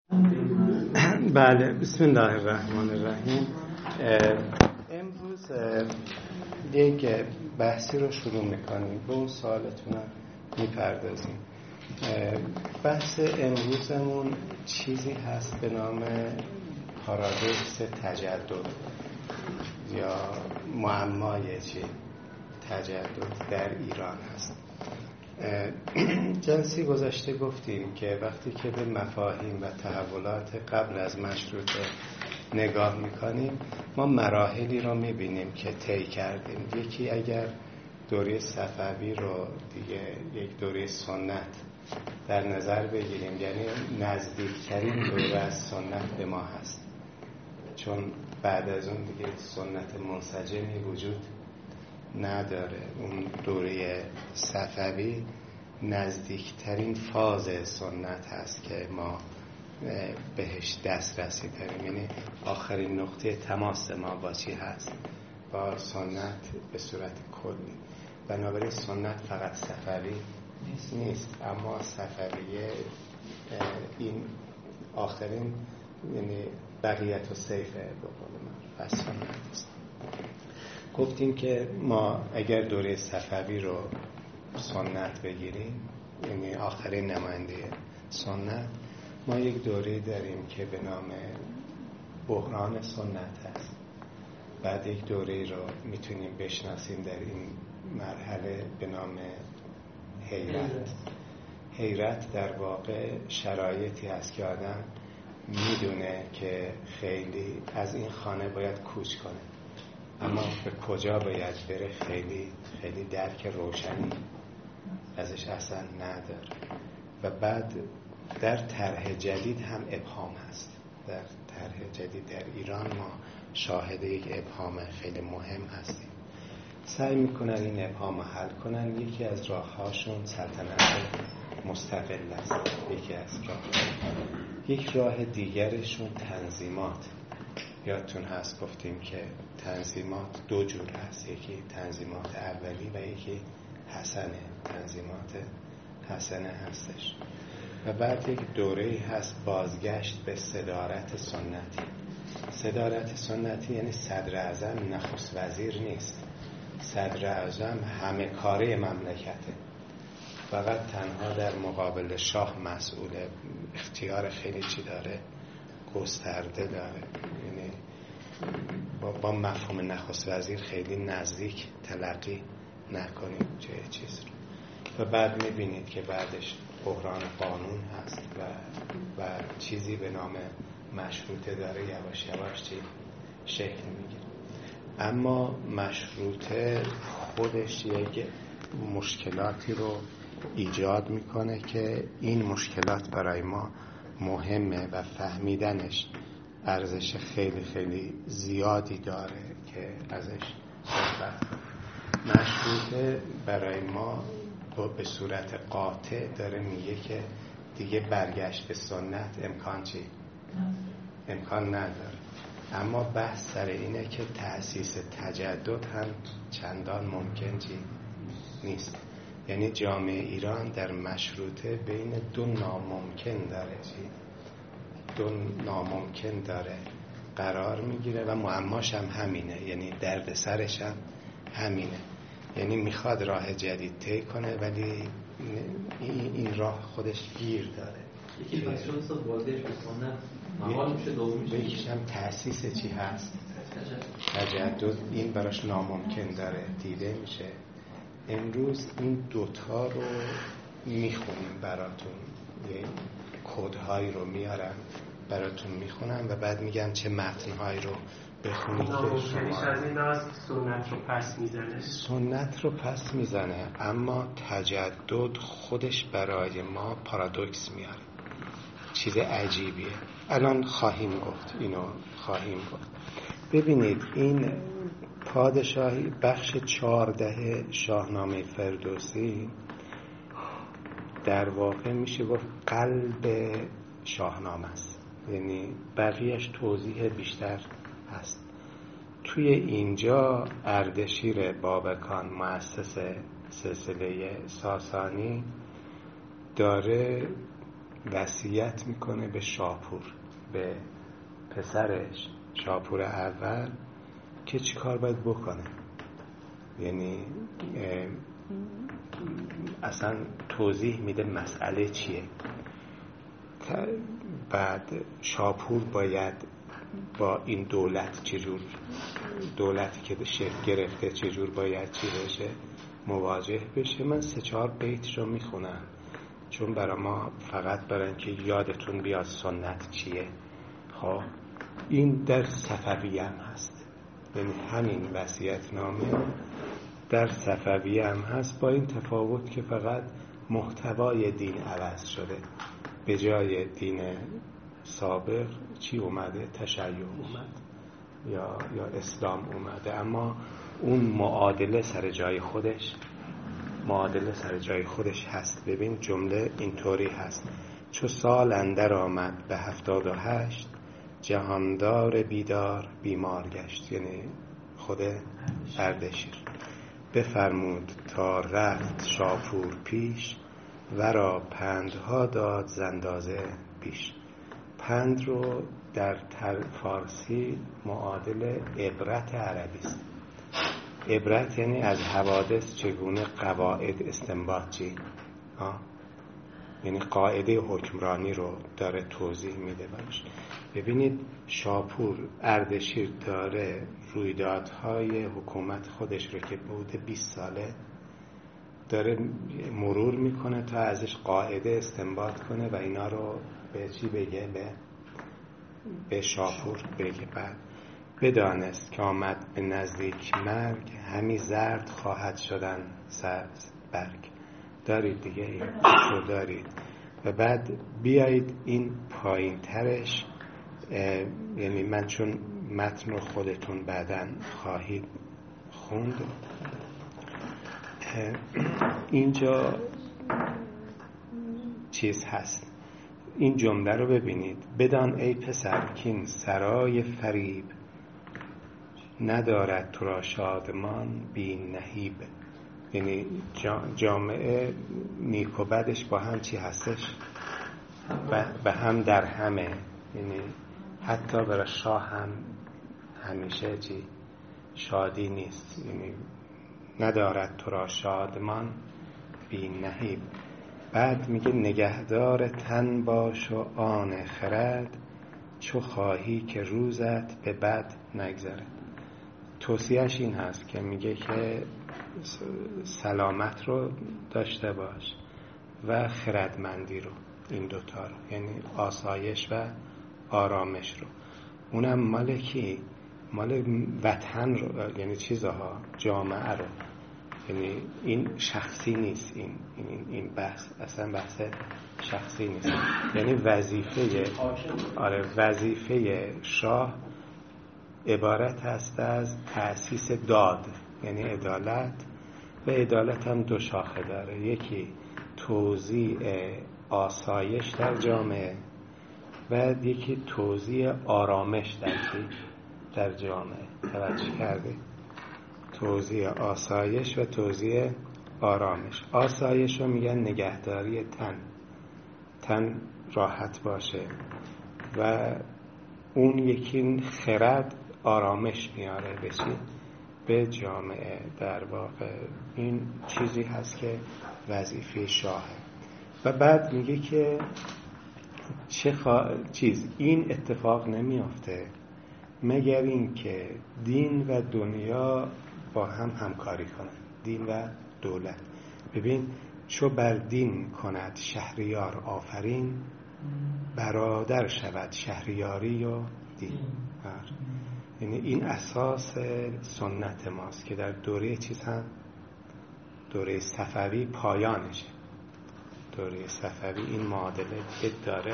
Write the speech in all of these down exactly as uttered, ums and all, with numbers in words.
بله، بسم الله الرحمن الرحیم. امروز یک بحثی رو شروع میکنیم، به اون سوالتون میپردازیم. بحث امروزمون چیزی هست به نام پارادوکس تجدد یا معمای چی تجدد در ایران هست. جلسه گذشته گفتیم که وقتی که به مفاهیم و تحولات قبل از مشروطه نگاه میکنیم، ما مراحلی رو میبینیم که طی کردیم. یکی اگر دوره صفوی رو دیگه یک دوره سنت در نظر بگیریم، یعنی نزدیکترین دوره از سنت به ما هست، چون بعد از اون دیگه سنت منسجمی وجود نداره. اون دوره صفوی نزدیکترین فاز سنت هست که ما بهش دسترسی داریم، یعنی آخرین نقطه تماس ما با چی هست؟ با سنت به صورت کلی. بنابراین سنت فقط صفوی نیست، اما صفویه این آخرین، یعنی بقیت و سیفه به قول من و سنت است. گفتیم که ما اگر دوره صفوی رو سنت بگیریم، یعنی آخرین نماینده سنت، ما یک دوره داریم که به نام بحران سنت هست. بعد یک دوره رو میتونیم بشناسیم در این مرحله به نام حیرت. حیرت در واقع شرایطی هست که آدم میدونه که خیلی از این خانه باید کوچ کنه، اما به کجا باید بره خیلی خیلی درک روشنی ازش اصلا نداره. و بعد در طرح جدید هم ابهام هست. در طرح جدید در ایران ما شاهد یک ابهام خیلی مهم هستیم. سعی میکنن این ابهام حل کنن. یکی از راههاشون سلطنت مستقل است. یکی از راه یک راه دیگرشون تنظیمات. یادتون هست گفتیم که تنظیمات دو جور هست، یکی تنظیمات اولی و یکی حسنه. تنظیمات حسنه هستش. و بعد یک دوره‌ای هست بازگشت به صدارت سنتی. صدارت سنتی یعنی صدر اعظم نخست وزیر نیست. صدر اعظم همه کاره مملکته، فقط تنها در مقابل شاه مسئوله. اختیار خیلی چی داره، گسترده داره. یعنی با, با مفهوم نخست وزیر خیلی نزدیک تلقی نکنید چه چیز رو. و بعد میبینید که بعدش بحران قانون هست و, و چیزی به نام مشروطه داره یواش یواش چی شکل میگیره. اما مشروطه خودش یک مشکلاتی رو ایجاد میکنه که این مشکلات برای ما مهمه و فهمیدنش ارزش خیلی خیلی زیادی داره که ازش صحبت. مشروطه برای ما به صورت قاطع داره میگه که دیگه برگشت به سنت امکان چی؟ امکان نداره. اما بحث سر اینه که تأسیس تجدد هم چندان ممکن چی؟ نیست. یعنی جامعه ایران در مشروطه بین دو ناممکن داره چی؟ دو ناممکن داره قرار میگیره و معماش هم همینه، یعنی درد سرش هم همینه. یعنی میخواد راه جدید طی کنه ولی این راه خودش گیر داره. یکی پس شد بازش به سنت محال میشه، دوم میشه یکیش هم تأسیس چی هست؟ تجدد. این براش ناممکن داره دیده میشه. امروز این دوتا رو میخونیم براتون، یه کدهایی رو میارم براتون میخونم و بعد میگم چه متنهایی رو بخونید که شما از این لحاظ سنت رو پس میزنه. سنت رو پس میزنه، اما تجدد خودش برای ما پارادوکس میاره، چیز عجیبیه. الان خواهیم گفت، اینو خواهیم گفت. ببینید این پادشاهی بخش چهارده شاهنامه فردوسی در واقع میشه گفت قلب شاهنامه است، یعنی بقیهش توضیح بیشتر هست. توی اینجا اردشیر بابکان مؤسس سلسله ساسانی داره وصیت میکنه به شاپور، به پسرش شاپور اول که چی کار باید بکنه. یعنی اصلا توضیح میده مسئله چیه. بعد شاپور باید با این دولت چجور، دولتی که شکل گرفته چجور باید چی بشه، مواجه بشه. من سه چهار بیت رو میخونم چون برای ما فقط برای اینکه یادتون بیاد سنت چیه. خب این در صفوی هم هست، یعنی همین وصیت نامه در صفوی هم هست، با این تفاوت که فقط محتوای دین عوض شده. به جای دین سابق چی اومده؟ تشیع اومد یا یا اسلام اومده، اما اون معادله سر جای خودش معادله سر جای خودش هست. ببین جمله اینطوری هست: چو سال اندر آمد به هفتاد و هشت، جهاندار بیدار بیمار گشت. یعنی خود اردشیر بفرمود تا رفت شاپور پیش، ورا پندها داد زندازه پیش. پند رو در فارسی معادل عبرت عربی است. عبرت یعنی از حوادث چگونه قواعد استنباط چی؟ آه؟ یعنی قاعده حکمرانی رو داره توضیح میده براش. ببینید شاپور اردشیر داره رویدادهای حکومت خودش رو که بوده بیست ساله داره مرور میکنه تا ازش قاعده استنباط کنه و اینا رو به چی بگه؟ به به شاپور بگه. بعد بدانست که آمد به نزدیک مرگ، همی زرد خواهد شدن سبز برگ. دارید دیگه این رو دارید. و بعد بیایید این پایین ترش، یعنی من چون متن رو خودتون بعداً خواهید خوند، اینجا چیز هست. این جمله رو ببینید: بدان ای پسر کین سرای فریب، ندارد تو را شادمان بی نهیب. یعنی جامعه نیک و بدش با هم چی هستش؟ به هم در همه. یعنی حتی برای شاه هم همیشه چی؟ شادی نیست. یعنی ندارد تو را شادمان بی نهیب. بعد میگه نگهدار تن باش و آن خرد، چو خواهی که روزت به بد نگذره. توصیهش این هست که میگه که سلامت رو داشته باش و خردمندی رو، این دوتا رو، یعنی آسایش و آرامش رو. اونم مال کی؟ مال وطن رو، یعنی چیزها، جامعه رو. یعنی این شخصی نیست، این این این بحث اصلا بحث شخصی نیست. یعنی وظیفه آره وظیفه شاه عبارت هست از تأسیس داد، یعنی عدالت. و عدالت هم دو شاخه داره: یکی توزیع آسایش در جامعه و یکی توزیع آرامش در در جامعه. توجه کرده؟ توزیع آسایش و توزیع آرامش. آسایش رو میگن نگهداری تن، تن راحت باشه، و اون یکی خرد آرامش میاره به چی؟ به جامعه. در واقع این چیزی هست که وظیفه شاهه. و بعد میگه که چه خوا... چیز این اتفاق نمیافته مگر این که دین و دنیا با هم همکاری کنند، دین و دولت. ببین چو بر دین کند شهریار آفرین، برادر شود شهریاری و دین. یعنی این اساس سنت ماست که در دوره چیز هم دوره صفوی پایانشه. دوره صفوی این معادله که داره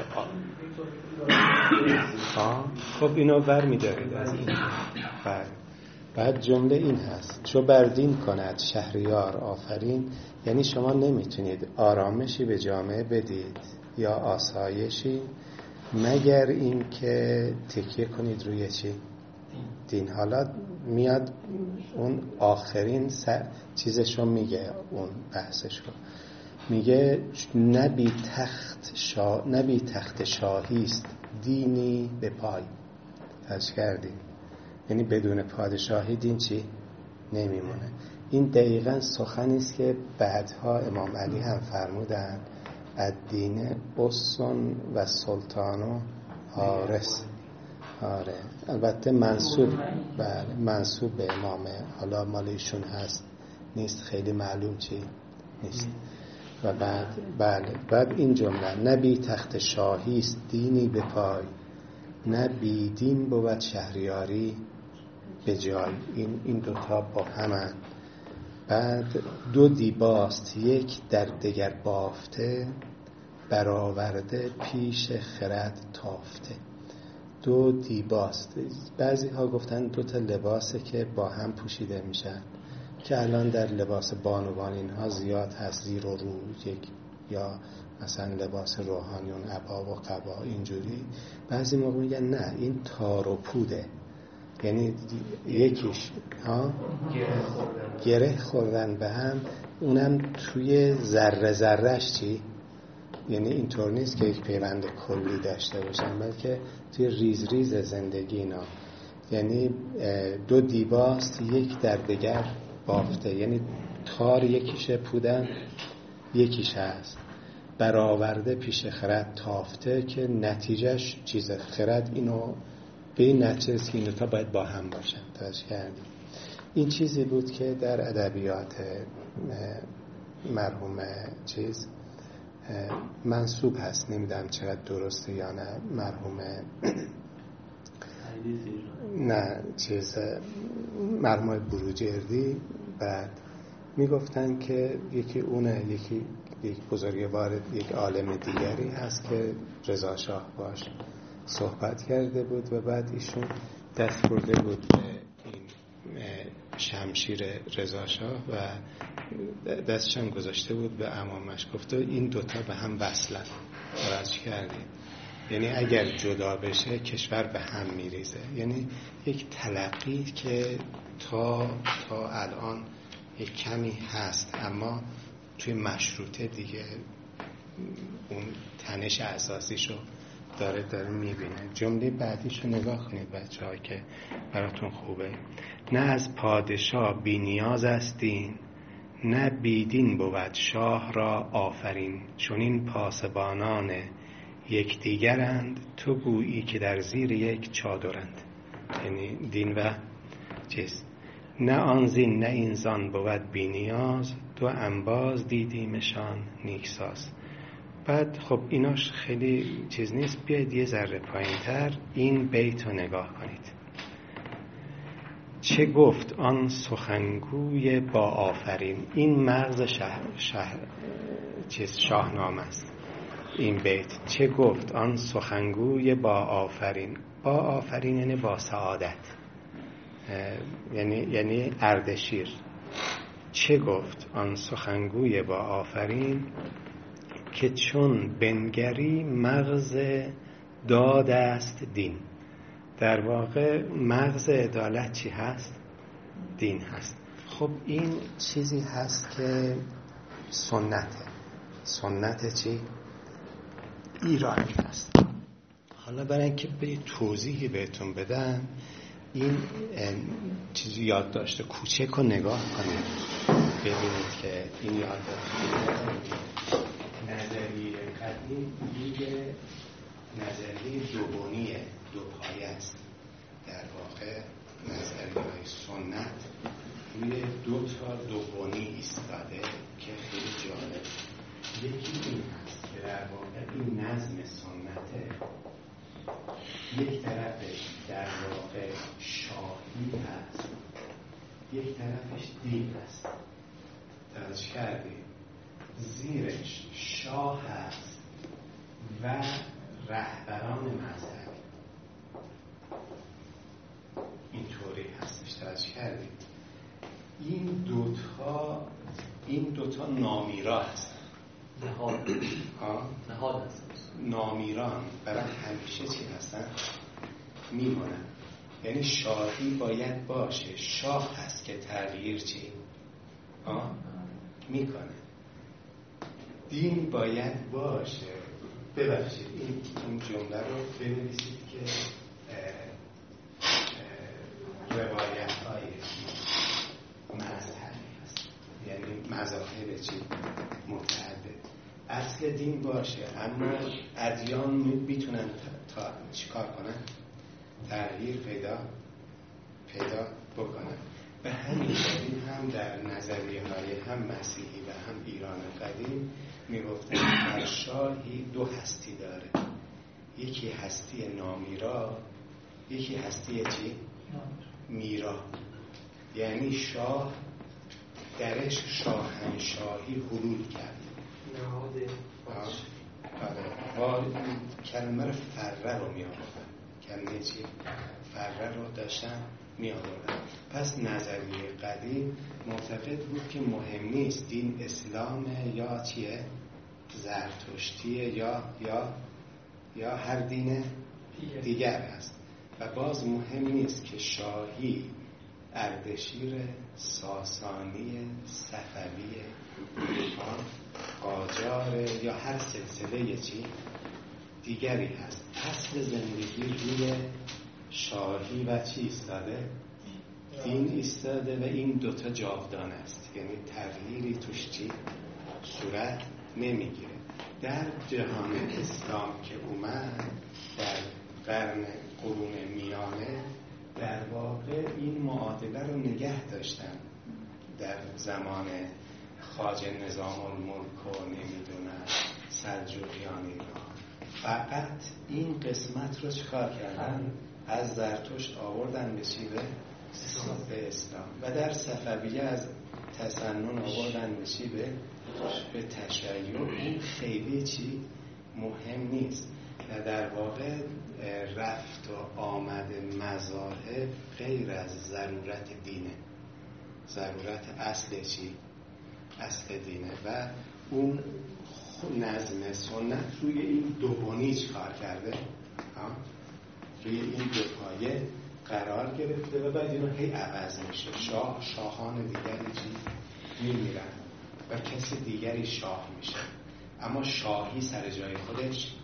آه خب اینو بر می‌دارید از این. بعد جمله این هست: چو بر دین کند شهریار آفرین. یعنی شما نمیتونید آرامشی به جامعه بدید یا آسایشی مگر این که تکیه کنید روی چی؟ دین. حالا میاد اون آخرین چیزشو میگه، اون بحثشو. میگه نبی تخت شاه نبی تخت شاهی است دینی به پای. تاش کردیم یعنی بدون پادشاهی دین چی نمیمونه. این دقیقاً سخنی است که بعدها امام علی هم فرمودن الدین اسن و سلطان و حارس. آره البته منسوب بله منسوب به امامه، حالا مال ایشون هست نیست خیلی معلوم چی نیست. و بعد بله بعد این جمله نبی تخت شاهی است دینی به پای نه بی دین بود شهریاری به جای. این این دوتا با همن. بعد دو دیباست یک در دگر بافته برآورده پیش خرد تافته. دو دیباست، بعضی ها گفتن دو تا لباسه که با هم پوشیده میشن که الان در لباس بانوان اینها زیاد هست، زیر و رو یک، یا مثلا لباس روحانیون عبا و قبا اینجوری. بعضی موقع میگن نه این تار و پوده، یعنی یکیش ها گره خوردن به هم، اونم توی ذره ذرهش چی، یعنی اینطور نیست که یک پیوند کلی داشته باشن بلکه توی ریز ریز زندگی اینا. یعنی دو دیباست یک در دگر بافته، یعنی تار یکیشه پودن یکیش هست. برآورده پیش خرد تافته که نتیجهش چیزه، خرد اینو به این نتیجه است که این دوتا باید با هم باشن. توجه کردیم؟ این چیزی بود که در ادبیات مرحوم چیز منسوب هست، نمیدونم چقدر درسته یا نه، مرحوم نه چیز مرحوم بروجردی. بعد میگفتن که یکی اونه، یکی یک بزرگوار یک عالم دیگری هست که رضا شاه باش صحبت کرده بود و بعد ایشون دست برده بود به این شمشیر رضا شاه و دستش هم گذاشته بود به عمامش، گفته این دوتا به هم وصلن. توجه کردید؟ یعنی اگر جدا بشه کشور به هم میریزه. یعنی یک تلقی که تا تا الان یک کمی هست، اما توی مشروطه دیگه اون تنش اساسیشو داره داره میبینه. جمله بعدیشو نگاه کنید بچه ها که براتون خوبه. نه از پادشاه بی نیاز است دین نه بیدین بود شاه را آفرین. چون این پاسبانان یکدیگرند تو گویی که در زیر یک چادرند. یعنی دین و چیز. نه آن زین نه این زان بود بی نیاز دو انباز دیدیمشان نیکساز. بعد خب ایناش خیلی چیز نیست، بیاید یه ذره پایین تر این بیت رو نگاه کنید. چه گفت آن سخنگوی با آفرین. این مغز شهر شهر چیز شاهنامه است این بیت. چه گفت آن سخنگوی با آفرین. با آفرین یعنی با سعادت، یعنی یعنی اردشیر. چه گفت آن سخنگوی با آفرین که چون بنگری مغز داد است دین. در واقع مغز عدالت چی هست؟ دین هست. خب این چیزی هست که سنته. سنت چی؟ ایرانی هست. حالا برای اینکه به توضیحی بهتون بدم این چیزی یاد داشته کوچک رو نگاه کنید ببینید که این یاد داشته نظریه قدیم دیگه نظریه دوبونیه، دو پایه است. در واقع نظریه سنت روی دو تا دوبونی ایستاده که خیلی جالب. یکی این هست که در واقع این نظم سنته یک طرفش در واقع شاهی هست، یک طرفش دین هست. توجه کردید؟ زیرش شاه هست و رهبران مذهب اینطوری هستش. توجه کردید؟ این دوتا این دوتا نامیرا هستن. نهاد نهاد هستن. نامیران برای همیشه چی هستن؟ میمونن. یعنی شاهی باید باشه، شاه هست که تغییر چی؟ آه؟ میکنه. دین باید باشه. ببخشید این این جمله رو بنویسید که روایت های مذهبی هست، یعنی مذاهب چی متعدد. اصل دین باشه، اما ادیان میتونن تا چیکار کنن؟ تغییر پیدا پیدا بکنن. به همین دلیل هم در نظریه های هم مسیحی و هم ایران قدیم میگفتن هر شاهی دو هستی داره، یکی هستی نامیرا، یکی هستی چی؟ میرا. یعنی شاه درش شاهنشاهی حلول کرد. آره، کلمه رو فره رو می آوردن. کلمه چی؟ فره رو داشتن می آوردن. پس نظریه قدیم معتقد بود که مهم نیست دین اسلامه یا چیه؟ زرتشتیه یا یا یا هر دین دیگر است. و باز مهم نیست که شاهی اردشیر، ساسانی، صفوی، قاجار یا هر سلسله چی دیگری هست. اصل زندگی روی شاهی و چی ایستاده؟ دین ایستاده و این دوتا جاودان است، یعنی تغییری توش چی صورت نمیگیره. در جهان اسلام که اومد در قرن قرون میانه در واقع این معادله رو نگه داشتن. در زمان خواجه نظام الملک و نمیدونم سلجوقیان ایران فقط این قسمت رو چکار کردن؟ از زرتشت آوردن به چی؟ به اسلام. و در صفویه از تسنن آوردن به چی؟ به تشیع. این خیلی چی مهم نیست. و در واقع رفت و آمد مذاهب غیر از ضرورت دینه، ضرورت اصل چی؟ اصل دینه. و اون نظم سنت روی این دو بنیج کار کرده، ها؟ روی این دو پایه قرار گرفته و بعد اینو هی عوض میشه. شاه شاهان دیگری چی میمیرن و کسی دیگری شاه میشه، اما شاهی سر جای خودش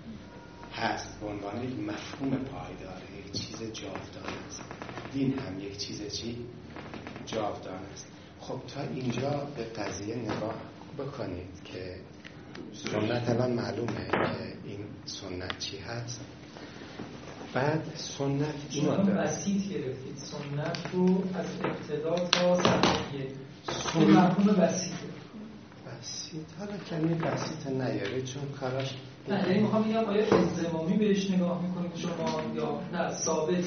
هست به عنوان یک مفهوم پایدار، یک چیز جاودان است. دین هم یک چیز چی جاودان است. خب تا اینجا به قضیه نگاه بکنید که سنت الان معلومه که این سنت چی هست. بعد سنت اینو شما داره. بسیط گرفتید سنت رو از ابتدا تا صفحه این مفهوم بسیطه. بسیط حالا کمی بسیط نیاره چون کاراش نه، یعنی میخوام بگم آیا انضمامی بهش نگاه میکنید شما یا نه ثابت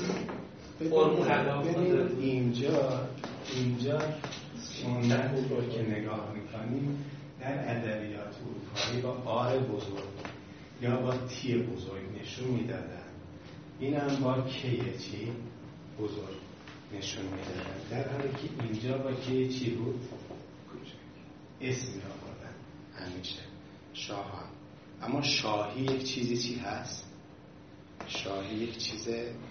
ببینید اینجا اینجا سنت رو که نگاه میکنیم در ادبیات اروپایی با آر بزرگ یا با تی بزرگ نشون میدادن، این هم با کیه چی بزرگ نشون میدادن، در حالی که اینجا با کی چی بود؟ اسم آوردن همیشه شاهان. اما شاهی یک چیزی چی هست؟ شاهی یک چیز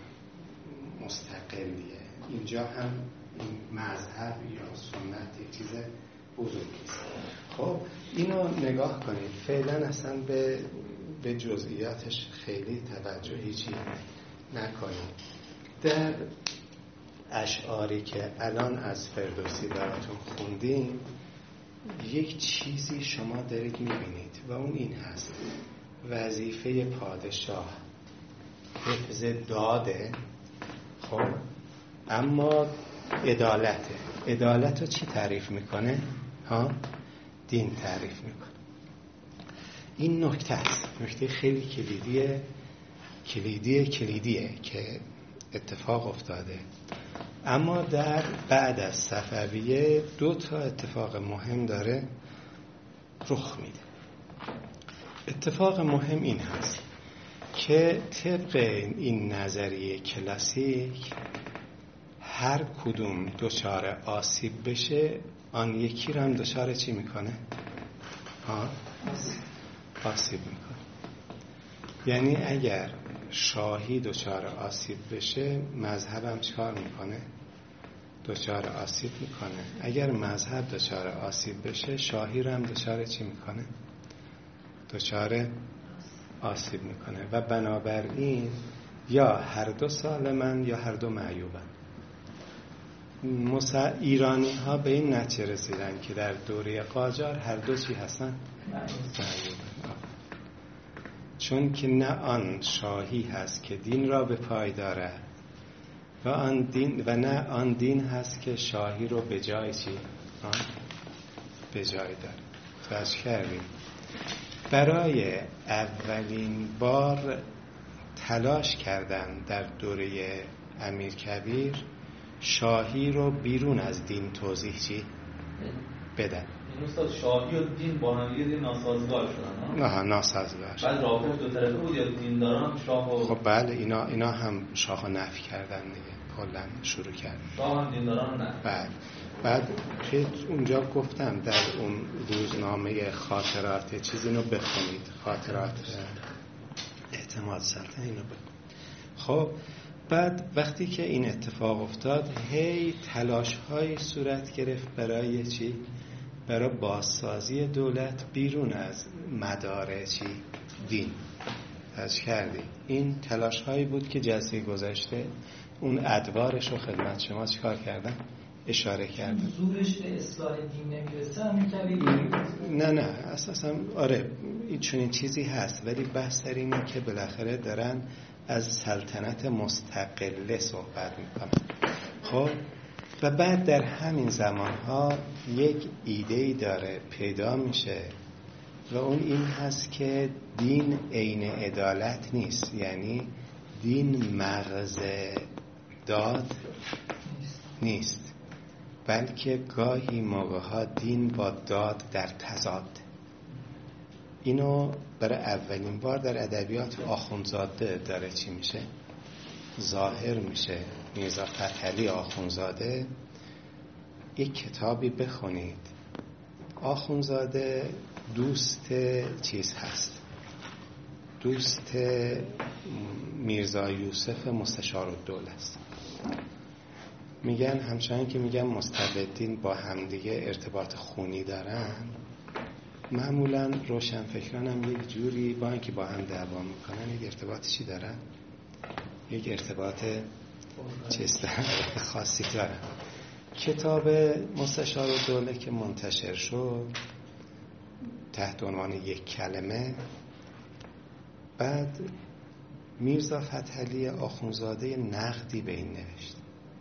مستقلیه. اینجا هم این مذهب یا سنت یک چیز بزرگی است. خب اینو نگاه کنید، فعلا اصلا به به جزئیاتش خیلی توجهی چی نکنید. در اشعاری که الان از فردوسی براتون خوندیم یک چیزی شما دارید میبینید و اون این هست: وظیفه پادشاه حفظ داده، خب اما عدالته. عدالت رو چی تعریف میکنه؟ ها؟ دین تعریف میکنه. این نکته است، نکته خیلی کلیدیه کلیدیه کلیدیه که اتفاق افتاده. اما در بعد از صفویه دو تا اتفاق مهم داره رخ میده. اتفاق مهم این هست که طبق این نظریه کلاسیک هر کدوم دچار آسیب بشه آن یکی رو هم دچار چی میکنه؟ ها؟ آسیب میکنه. یعنی اگر شاهی دچار آسیب بشه مذهبم چیکار میکنه؟ دچار آسیب میکنه. اگر مذهب دچار آسیب بشه شاهی رو هم دچار چی میکنه؟ دچار آسیب میکنه و بنابراین یا هر دو سالمن یا هر دو معیوبن. مسا ایرانی ها به این نتیجه رسیدن که در دوره قاجار هر دو چی هستن؟ معیوبن. چون که نه آن شاهی هست که دین را به پای دارد و آن دین و نه آن دین هست که شاهی رو به جای چی؟ به جای داره. توجه کردیم؟ برای اولین بار تلاش کردن در دوره امیرکبیر شاهی رو بیرون از دین توضیح چی؟ بدن. این استاد شاهی و دین با هم دیگه ناسازگار شدن. نه ناسازگار. بعد رابطه دو طرفه بود یا دینداران هم شاه و خب بله اینا اینا هم شاه نفی کردن دیگه. کلا شروع کردن. شاه هم دینداران نه. بله. بعد که اونجا گفتم در اون روزنامه خاطرات چیزی رو بخونید، خاطرات اعتماد سلطنه اینو بخونید. خب بعد وقتی که این اتفاق افتاد هی تلاش های صورت گرفت برای چی؟ برای بازسازی دولت بیرون از مدار چی؟ دین. تلاش کردی. این تلاش هایی بود که جلسه گذشته اون ادوارش رو خدمت شما چیکار کردن؟ اشاره کردن. زورش به اصلاح دین نمیرسه همین کبیر؟ نه نه اساسا آره این چنین چیزی هست، ولی بحث در اینه که بالاخره دارن از سلطنت مستقله صحبت میکنن. خب و بعد در همین زمانها یک ایده‌ای داره پیدا میشه و اون این هست که دین عین عدالت نیست، یعنی دین مغز داد نیست، بلکه گاهی موقعها دین با داد در تضاد. اینو برای اولین بار در ادبیات آخوندزاده داره چی میشه؟ ظاهر میشه. میرزا فتحعلی آخوندزاده یک کتابی بخونید. آخوندزاده دوست چیز هست، دوست میرزا یوسف مستشارالدوله است. میگن همچنان که میگن مستبدین با همدیگه ارتباط خونی دارن، معمولا روشنفکران هم یک جوری با اینکه با هم دعوا میکنن یک ارتباط چی دارن؟ یک ارتباط چیز خاصی دارن. کتاب مستشارالدوله که منتشر شد تحت عنوان یک کلمه، بعد میرزا فتحعلی آخوندزاده نقدی به این نوشت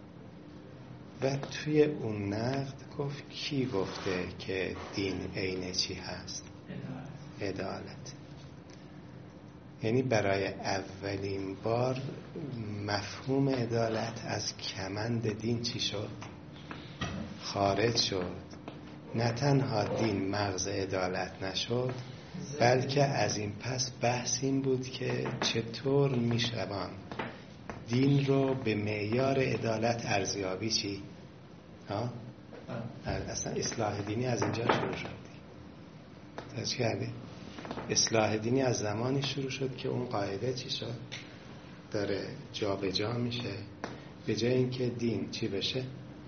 و توی اون نقد گفت کی گفته که دین عین چی هست؟ عدالت. عدالت. یعنی برای اولین بار مفهوم عدالت از کمند دین چی شد؟ خارج شد. نه تنها دین مغز عدالت نشد، بلکه از این پس بحث این بود که چطور میشوان دین رو به معیار عدالت ارزیابی چی؟ ها؟ اصلا اصلاح دینی از اینجا شروع شد. توجه کردی؟ اصلاح دینی از زمانی شروع شد که اون قاعده چی شد؟ داره جا به جا میشه. به جای اینکه دین چی بشه؟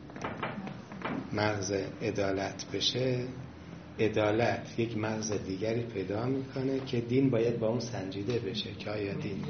مغز عدالت بشه، عدالت یک مغز دیگری پیدا میکنه که دین باید با اون سنجیده بشه که آیا دین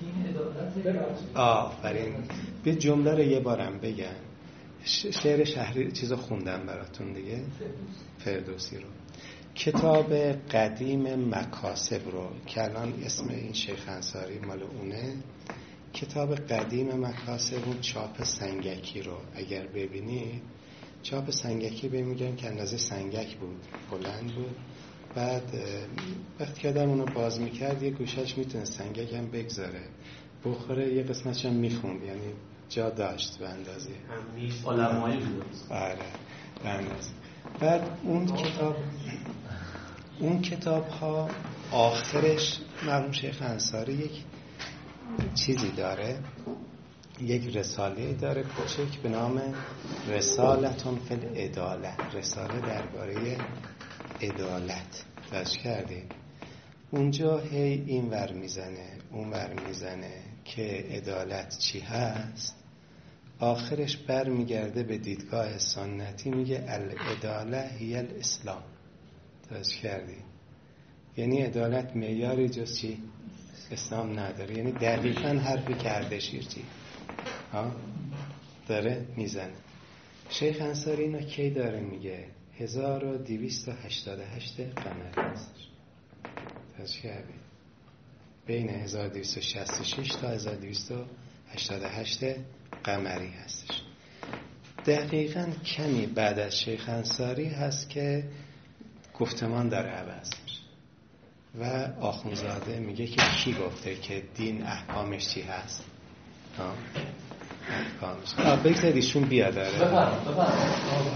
آفرین. به جمله رو یه بارم بگم. شعر شهری چیزو خوندم براتون دیگه، فردوسی رو. کتاب قدیم مکاسب رو که الان اسم این شیخ انصاری مال اونه، کتاب قدیم مکاسب اون چاپ سنگکی رو اگر ببینید، چاپ سنگکی به میگن که اندازه سنگک بود، بلند بود. بعد وقتی که آدم اونو باز میکرد یه گوشش میتونه سنگک هم بگذاره بخوره، یه قسمتش هم میخوند، یعنی جا داشت به اندازه علمایی بود. آره به اندازه. بعد اون کتاب اون کتاب ها آخرش مرحوم شیخ انصاری یک چیزی داره، یک رساله داره کوچک به نام رسالتون فی العداله، رساله درباره عدالت. داشت کردیم اونجا هی این ور میزنه اون ور میزنه که عدالت چی هست. آخرش بر میگرده به دیدگاه سنتی، میگه العداله هی الاسلام. داشت کردیم یعنی عدالت معیاری جز چی؟ اسلام نداره. یعنی دقیقاً حرفی کرده شیرچی ها داره میزنه. شیخ انصاری اینو کی داره میگه؟ هزار و دویست و هشتاد و هشت قمری هستش. تشکیه بین هزار و دویست و شصت و شش تا هزار و دویست و هشتاد و هشت قمری هستش. دقیقاً کمی بعد از شیخ انصاری هست که گفتمان داره عوض میشه و آخوندزاده میگه که کی گفته که دین احکامش چی هست؟ ها احکامش آه بگذار ایشون بیا داره بفرم بفرم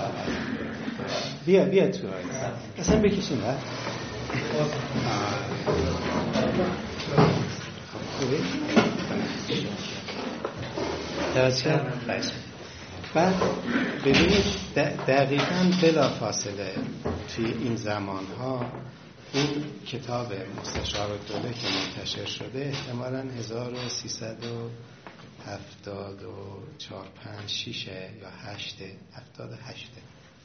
بیا بیا تو آیه اصلا بکشیم ها خوبه؟ درسته؟ باشه. بعد ببینید دقیقاً بلا فاصله توی این زمان ها این کتاب مستشارالدوله که منتشر شده احتمالاً هزار و سیصد و هفتاد و چهار پنج شیشه یا هشته هفتاد و هشته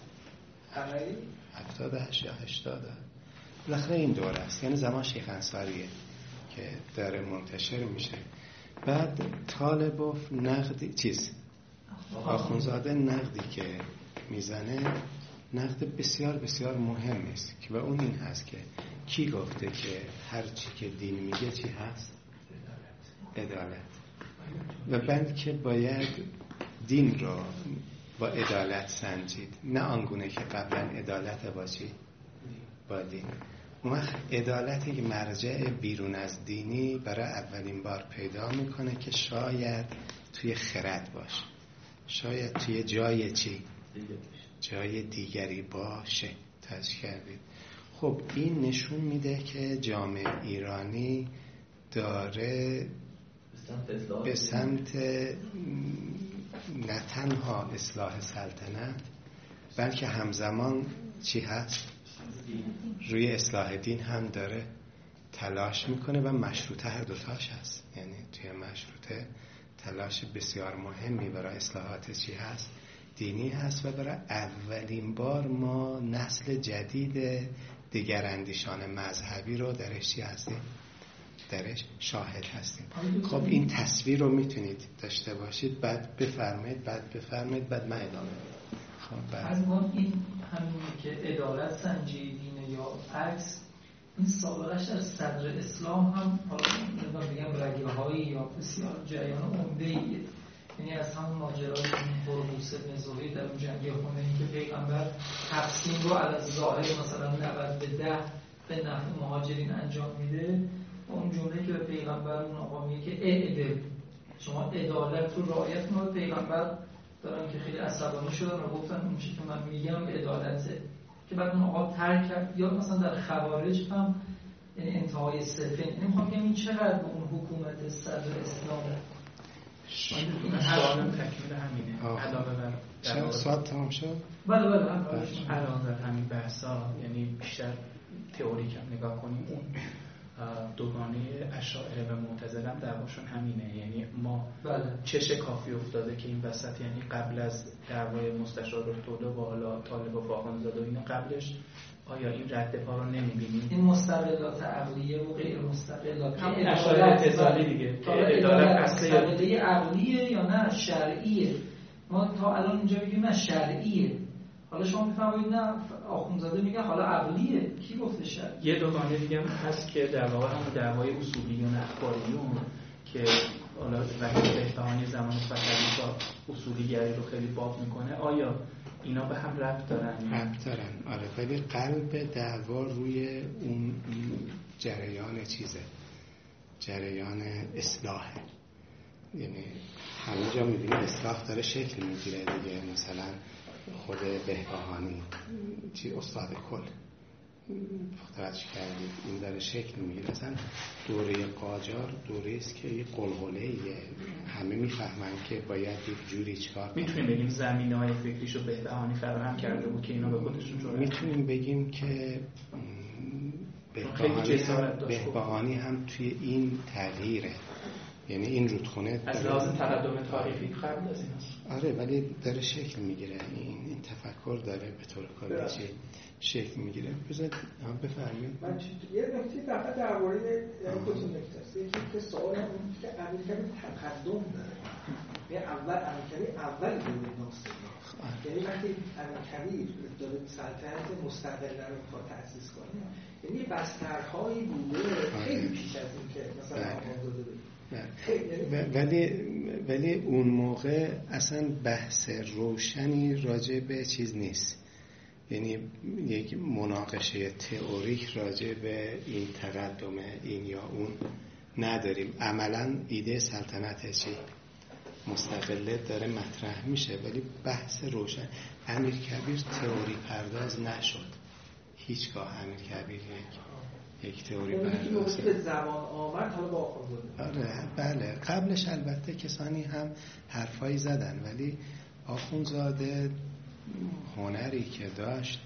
هفتاد و هشت یا هشتاده بالاخره این دوره است. یعنی زمان شیخ انصاریه که داره منتشر میشه. بعد طالبوف نقدی چیز آخوندزاده نقدی که میزنه نقد بسیار بسیار مهمی است که و اون این هست که کی گفته که هر چی که دین میگه چی هست؟ عدالت. و بعد که باید دین رو با عدالت سنجید، نه آنگونه که قبلا عدالت با چی؟ با دین. اون وقت عدالت یک مرجع بیرون از دینی برای اولین بار پیدا میکنه که شاید توی خرد باشه، شاید توی جای چی؟ جای دیگری باشه. تشکیل کردید. خب این نشون میده که جامعه ایرانی داره به سمت نه تنها اصلاح سلطنت بلکه همزمان چی هست؟ روی اصلاح دین هم داره تلاش میکنه و مشروطه هر دوتاش هست. یعنی توی مشروطه تلاش بسیار مهمی برای اصلاحات چی هست؟ دینی هست و برای اولین بار ما نسل جدید دگراندیشان مذهبی رو درش چی هستیم؟ درش شاهد هستیم. خب این تصویر رو میتونید داشته باشید، بعد بفرمایید بعد بفرمایید بعد من ادامه بدم. خب بعد از ما این همونی که عدالت سنجیدینه یا عکس این سابقش در صدر اسلام هم حالا بگم رگه‌هایی یا بسیار جریان عمده‌ایه. یعنی از همون ماجرای هرمز بن زهیر در اون جنگ حنین که پیغمبر تقسیم رو علی ظاهر مثلا نود به ده به نفع مهاجرین انجام میده و اون جمله که به پیغمبر اون آقا میگه که اعدل، شما عدالت رو رعایت کنید. پیغمبر دارن که خیلی عصبانی شدن و گفتن اون چیزی که من میگم عدالته، که بعد اون آقا ترک کرد. یا مثلا در خوارج هم یعنی انتهای صفین. نمیخوام بگم این چقدر به اون حکومت صدر اسلام این سوالم تکمیل همینه. علاوه بر سوال تمام شد؟ بله بله علاوه بر همین بحثا، یعنی بیشتر تئوریک هم نگاه کنیم، اون دوگانه اشاعره و معتزله هم دعواشون همینه. یعنی ما بله. چه شکافی افتاده که این وسط، یعنی قبل از دعوای مستشارالدوله و حالا طالب و فاخرزاده و اینا قبلش آیا این رد پا رو نمی‌بینیم؟ این مستقلات عقلیه و غیر مستقلات همین اشاره اعتزالی دیگه که عدالت اصلی مستقله عقلیه یا نه شرعیه. ما تا الان اینجا بگیم نه شرعیه، حالا شما میفرمایید نه آخوندزاده میگه حالا عقلیه. کی گفته شرعیه؟ یه دوگانه دیگه هم هست که در واقع همون دعوای اصولیون اخباریون که حالا وقتی بهبهانی زمان فتحعلی با اصولیگری رو خیلی باب میکنه، آیا اینا به هم ربط دارن؟ ربط دارن، آره. ولی قلب دعوا روی اون جریان چیزه، جریان اصلاحه. یعنی همه جا میبینید اصلاح داره شکل میگیره دیگه. مثلا خود بهبهانی چی استاد کل توجه کردید این داره شکل میگیره. اصلا دوره قاجار دوره است که یه قلقله‌ایه، همه میفهمن که باید یک جوری چکار کنن. میتونیم بگیم زمینه‌های فکریشو بهبهانی فراهم کرده بود که اینا به خودشون جوره. میتونیم بگیم که بهبهانی هم, بهبهانی هم توی این تغییره یعنی این رودخونه از لحاظ تقدم تاریخی قبل از این است. آره، ولی داره شکل میگیره، این این تفکر داره به طور کلی شکل میگیره. بذارید هم بفرمایید. من یه نکته فقط درباره دو تا نکته است. یکی که سوال اون که امیرکبیر تقدم داره، یعنی اول امیرکبیر اول دوره ناصری، یعنی وقتی امیرکبیر داره سلطنت مستقل رو میخواد تأسیس کنه، یعنی بسترهایی بوده خیلی پیش از این که مثلا آمازاده بده. ولی ولی اون موقع اصلا بحث روشنی راجع به چیز نیست، یعنی یک مناقشه تئوریک راجع به این تقدم این یا اون نداریم. عملا ایده سلطنت چی مستقله داره مطرح میشه، ولی بحث روشن امیرکبیر تئوری پرداز نشد هیچگاه. امیرکبیر یک یک تئوری پرداز به زبان آورد حالا با آخوندزاده. آره بله، قبلش البته کسانی هم حرفایی زدن، ولی آخوندزاده هنری که داشت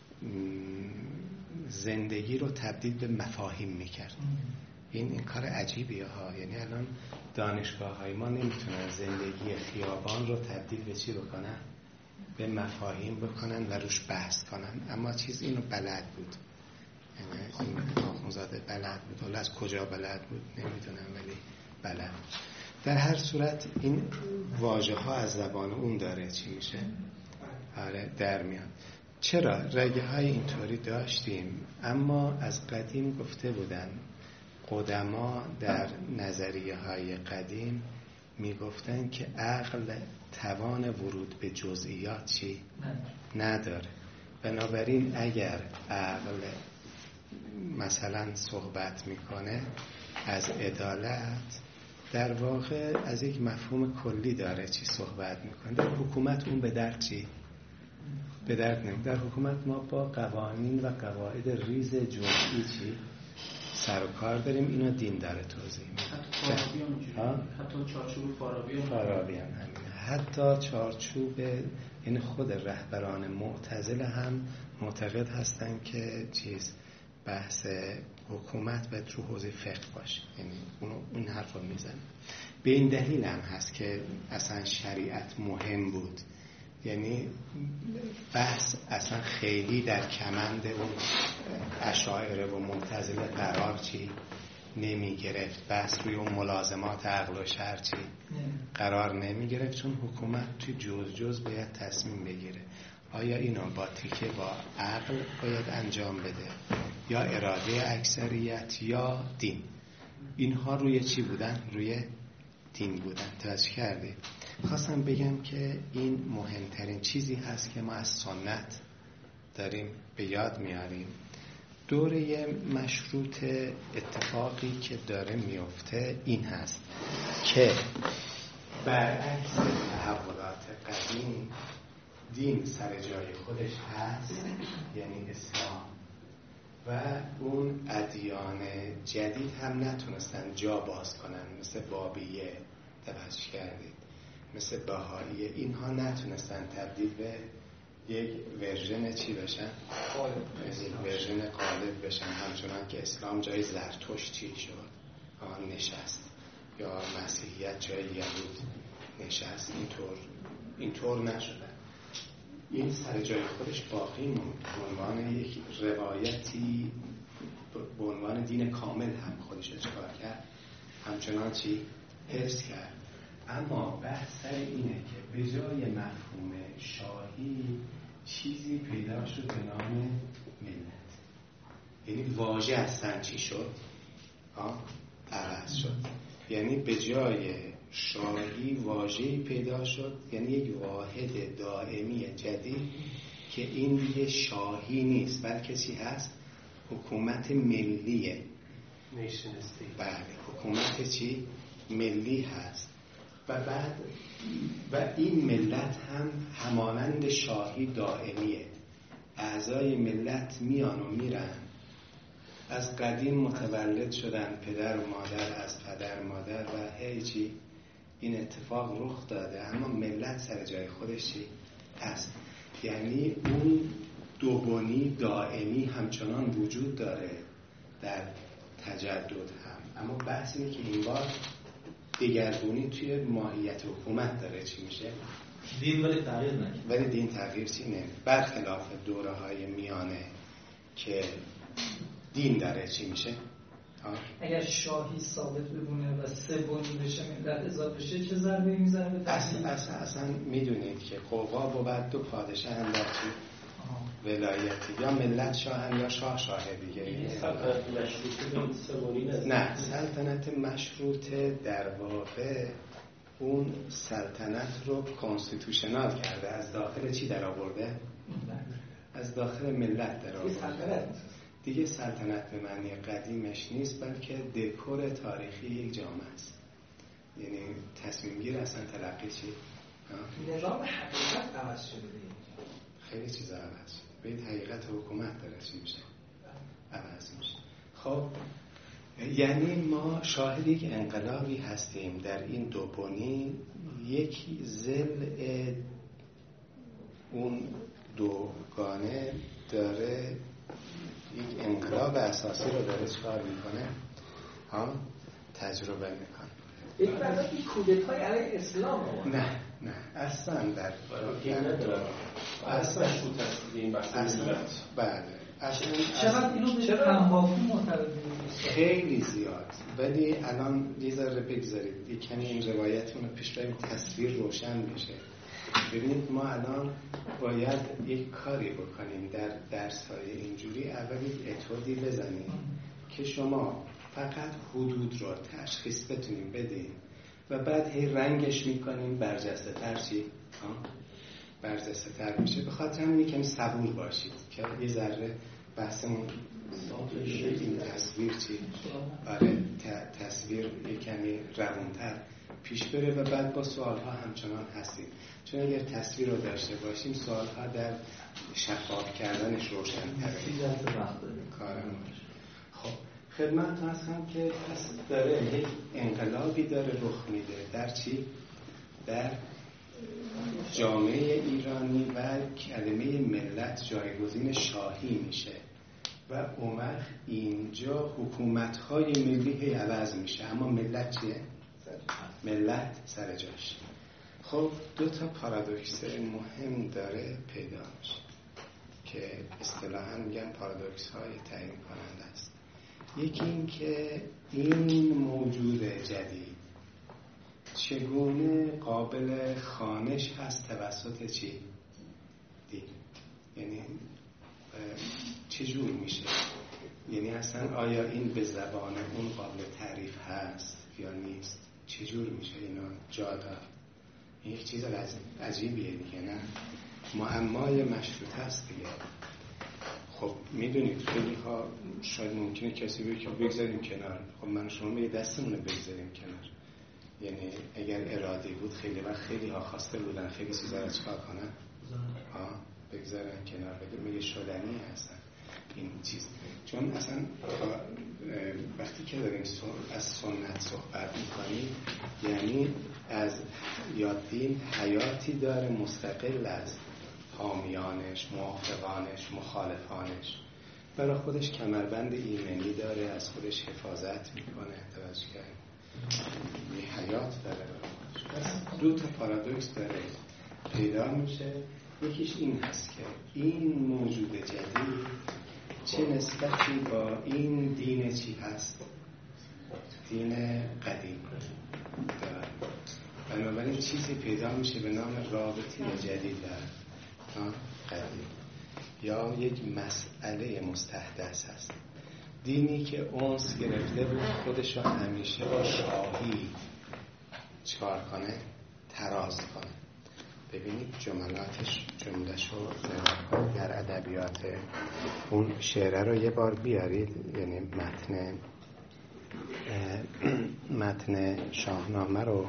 زندگی رو تبدیل به مفاهیم میکرد. این این کار عجیبیه ها، یعنی الان دانشگاه های ما نمیتونن زندگی خیابان رو تبدیل به چی بکنن؟ به مفاهیم بکنن و روش بحث کنن. اما چیز اینو بلد بود، یعنی این آخوندزاده بلد بود. حالا از کجا بلد بود نمیدونم، ولی بلد بود. در هر صورت این واژه ها از زبان اون داره چی میشه؟ آره در میاد. چرا؟ رگه های اینطوری داشتیم، اما از قدیم گفته بودن قدما در نظریه های قدیم میگفتن که عقل توان ورود به جزئیات چی؟ نداره. بنابراین اگر عقل مثلا صحبت میکنه از عدالت، در واقع از یک مفهوم کلی داره چی صحبت میکنه. در حکومت اون به درد چی؟ به درد نمی. در حکومت ما با قوانین و قواعد ریز جزئی چی سر و کار داریم. اینو دین داره توضیح میده. حتی چارچوب فارابی هم فارابی هم همینه. حتی چارچوب این خود رهبران معتزله هم معتقد هستن که چیز بحث حکومت باید رو حوزه فقه باشه، یعنی اونو اون حرف رو میزنه. به این دلیل هم هست که اصلا شریعت مهم بود، یعنی بحث اصلا خیلی در کمند اون اشاعره و معتزله قرار چی نمی گرفت، بحث روی اون ملازمات عقل و شرع چی قرار نمی گرفت، چون حکومت توی جز جز باید تصمیم بگیره آیا اینو با تیکه با عقل باید انجام بده یا اراده اکثریت یا دین. اینها روی چی بودن؟ روی دین بودن. توجه کردید؟ خواستم بگم که این مهمترین چیزی هست که ما از سنت داریم به یاد میاریم. دوره مشروط اتفاقی که داره میفته این هست که برعکس تحولات قدیم دین سر جای خودش هست، یعنی اسلام، و اون ادیان جدید هم نتونستن جا باز کنن، مثل بابیه توجه کردید، مثل بهائیه، اینها نتونستن تبدیل به یک ورژن چی بشن؟ یک ورژن غالب بشن، همچنان که اسلام جای زرتشتی شد آن نشست، یا مسیحیت جای یهود نشست. اینطور اینطور نشدن. این سر جای خودش باقی موند به عنوان یک روایتی، به عنوان دین کامل هم خودش اجرا کرد، همچنان چی حفظ کرد. اما بحث سر اینه که به جای مفهوم شاهی چیزی پیدا شد به نام ملت. یعنی واژه اصلا چی شد؟ ها عوض شد. یعنی به جای شاهی واژه‌ای پیدا شد، یعنی یک واحد دائمی جدید که این دیگه شاهی نیست بلکه چی هست؟ حکومت ملیه. نیشن استیت. بله، حکومت چی؟ ملی هست. و بعد و این ملت هم همانند شاهی دائمیه. اعضای ملت میان و میرن، از قدیم متولد شدن، پدر و مادر از پدر مادر و هیچی این اتفاق رخ داده، اما ملت سر جای خودش چی هست. یعنی اون دوبنی دائمی همچنان وجود داره در تجدد هم، اما بحث اینه که این بار دیگرگونی توی ماهیت حکومت داره چی میشه؟ دین ولی تغییر نکنه. ولی دین تغییر چی نه؟ برخلاف دوره های میانه که دین داره چی میشه؟ اگر شاهی ثابت بمونه و سه بنی بشه ملت اضافه بشه چه ضربه‌ای میزنه به اصلا اصلا اصلا میدونید که قوا بود دو پادشاه هم در چی؟ ولایتی یا ملت شاه یا شاه شاه دیگه. سلطنت مشروطه سه بنی نه، سلطنت مشروطه در واقع اون سلطنت رو کانستیتوشنال کرده، از داخل چی در آورده؟ از داخل ملت در آورده. دیگه سلطنت به معنی قدیمش نیست، بلکه دکور تاریخی یک جامعه است. یعنی تصمیم گیر اصلا تلقی چی؟ نظام حقیقت عوض شده دیگه. خیلی چیزا عوض شده. به حقیقت حکومت داره چی میشه؟ عوض میشه. خب یعنی ما شاهد یک انقلابی هستیم در این دو بنی. یک ضلع اون دوگانه داره یک انقلاب اساسی رو داره چکار میکنه؟ ها؟ تجربه میکنه. یک برای این کودتای علیه اسلام آمد. نه نه اصلا در این نداره اصلا شوت هست این بحث ملت. بله اصلا چقدر اینو به تنباکو معتقد می‌کنید؟ خیلی زیاد. ولی الان یه ذره بگذارید یک کمی این روایتون رو پیش بریم تصویر روشن بشه. ببینید ما الان باید یک کاری بکنیم در درس‌های اینجوری. اول یک اتودی بزنیم که شما فقط حدود رو تشخیص بتونیم بدیم و بعد هی رنگش میکنیم برجسته تر چی؟ برجسته تر میشه. به خاطر همین یکم صبور باشید که یه ذره بحثمون این تصویر چی؟ آره تصویر یکمی روانتر پیش بره و بعد با سوالها همچنان هستیم. چون اگر تصویر رو داشته باشیم سوالها در شفاف کردنش روشن تره کارم. خب خدمت هستم که پس داره یک انقلابی داره رخ میده در چی؟ در جامعه ایرانی و کلمه ملت جایگزین شاهی میشه و اون وقت اینجا حکومت‌های ملی عوض میشه، اما ملت چیه؟ ملت سر جاش. خب دو تا پارادوکس مهم داره پیدا میشه که اصطلاحاً میگن پارادوکس های تعیین کننده است. یکی این که این موجود جدید چگونه قابل خوانش هست توسط چی؟ دین. یعنی چجور میشه؟ یعنی اصلا آیا این به زبان اون قابل تعریف هست یا نیست؟ چجور میشه اینا جا دار؟ یک چیز عجیبیه دیگه، نه؟ معمای مشروط هست دیگه. خب میدونید خیلی ها شاید ممکنه کسی بگه که بگذاریم کنار. خب من شما میگه دستمون رو بگذاریم کنار. یعنی اگر ارادی بود خیلی وقت خیلی ها خواسته بودن خیلی چیزا رو چکار کنن؟ ها بگذارن کنار. بگه میگه شدنی هستن این چیز. چون اصلا وقتی که داریم از سنت صحبت میکنیم یعنی از یاد دین حیاتی داره مستقل از حامیانش، موافقانش، مخالفانش. برای خودش کمربند ایمنی داره، از خودش حفاظت میکنه. توجه کنید یه حیات داره برای خودش. دو تا پارادوکس داره پیدا میشه. یکیش این هست که این موجود جدید چه نسبتی با این دین چی هست؟ دین قدیم داره. بنابراین چیزی پیدا میشه به نام رابطه جدید در قدیم یا یک مسئله مستحدث هست. دینی که اونس گرفته بود خودش رو همیشه با شاهی چکار کنه؟ تراز کنه. ببینید جملاتش جملهش رو در ادبیات اون شعره رو یه بار بیارید. یعنی متن متن شاهنامه رو.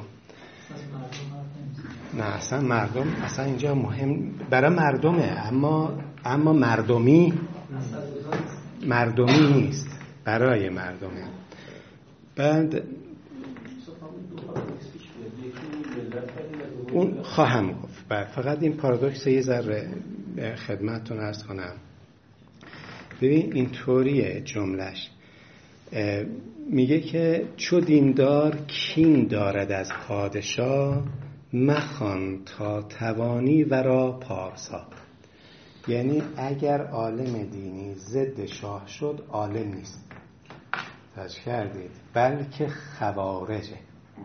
نه اصلا مردم اصلا اینجا مهم برای مردمه، اما اما مردمی مردمی نیست، برای مردمه. بعد اون خواهم گفت. بعد فقط این پارادوکس یه ذره خدمتتون عرض کنم. ببین اینطوریه جملهش. میگه که چو دیندار کین دارد از پادشاه، مخوان تا توانی ورا پارسا. یعنی اگر عالم دینی ضد شاه شد عالم نیست، توجه کردید، بلکه خوارجه.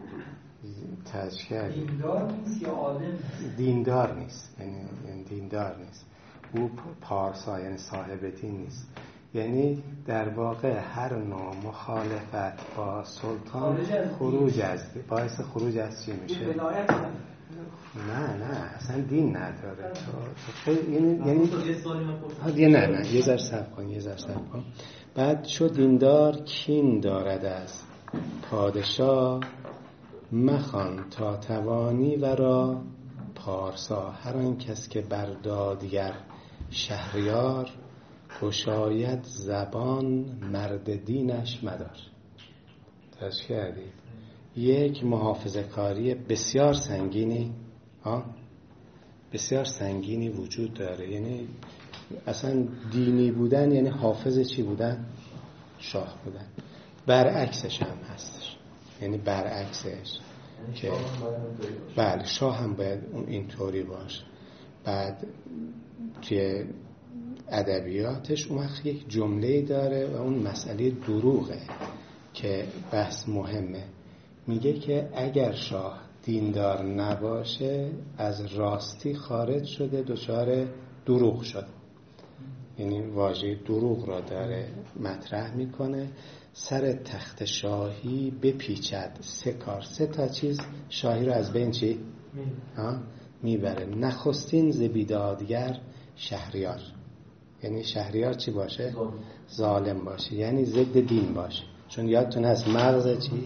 توجه کردید، دیندار نیست یا عالم؟ دیندار نیست، یعنی دیندار نیست، او پارسا یعنی صاحب دین نیست. یعنی در واقع هر نوع مخالفت با سلطان خروج از باعث خروج از چی میشه؟ ولایت نه نه اصلا دین نداره. تو یعنی یعنی یه نه نه یه ذره صبر کن یه ذره صبر کن. بعد شو دیندار کین دارد از پادشاه، مخوان تا توانی ورا پارسا. هر آن کس که بر دادگر شهریار، گشاید زبان مرد دینش مدار. توجه کردید؟ یک محافظه کاری بسیار سنگینی ها بسیار سنگینی وجود داره. یعنی اصلا دینی بودن یعنی حافظ چی بودن؟ شاه بودن. برعکسش هم هستش، یعنی برعکسش که بله شاه هم باید اینطوری باشه. بعد توی ادبیاتش اون وقت یک جمله‌ای داره و اون مسئله دروغه که بحث مهمه. میگه که اگر شاه دیندار نباشه از راستی خارج شده، دچار دروغ شده. یعنی واژه دروغ را داره مطرح میکنه. سر تخت شاهی بپیچد سه کار، سه تا چیز شاهی رو از بین چی؟ میبره. نخستین ز بیدادگر شهریار، یعنی شهریار چی باشه؟ ظالم باشه، یعنی ضد دین باشه. چون یادتون هست مغز چی؟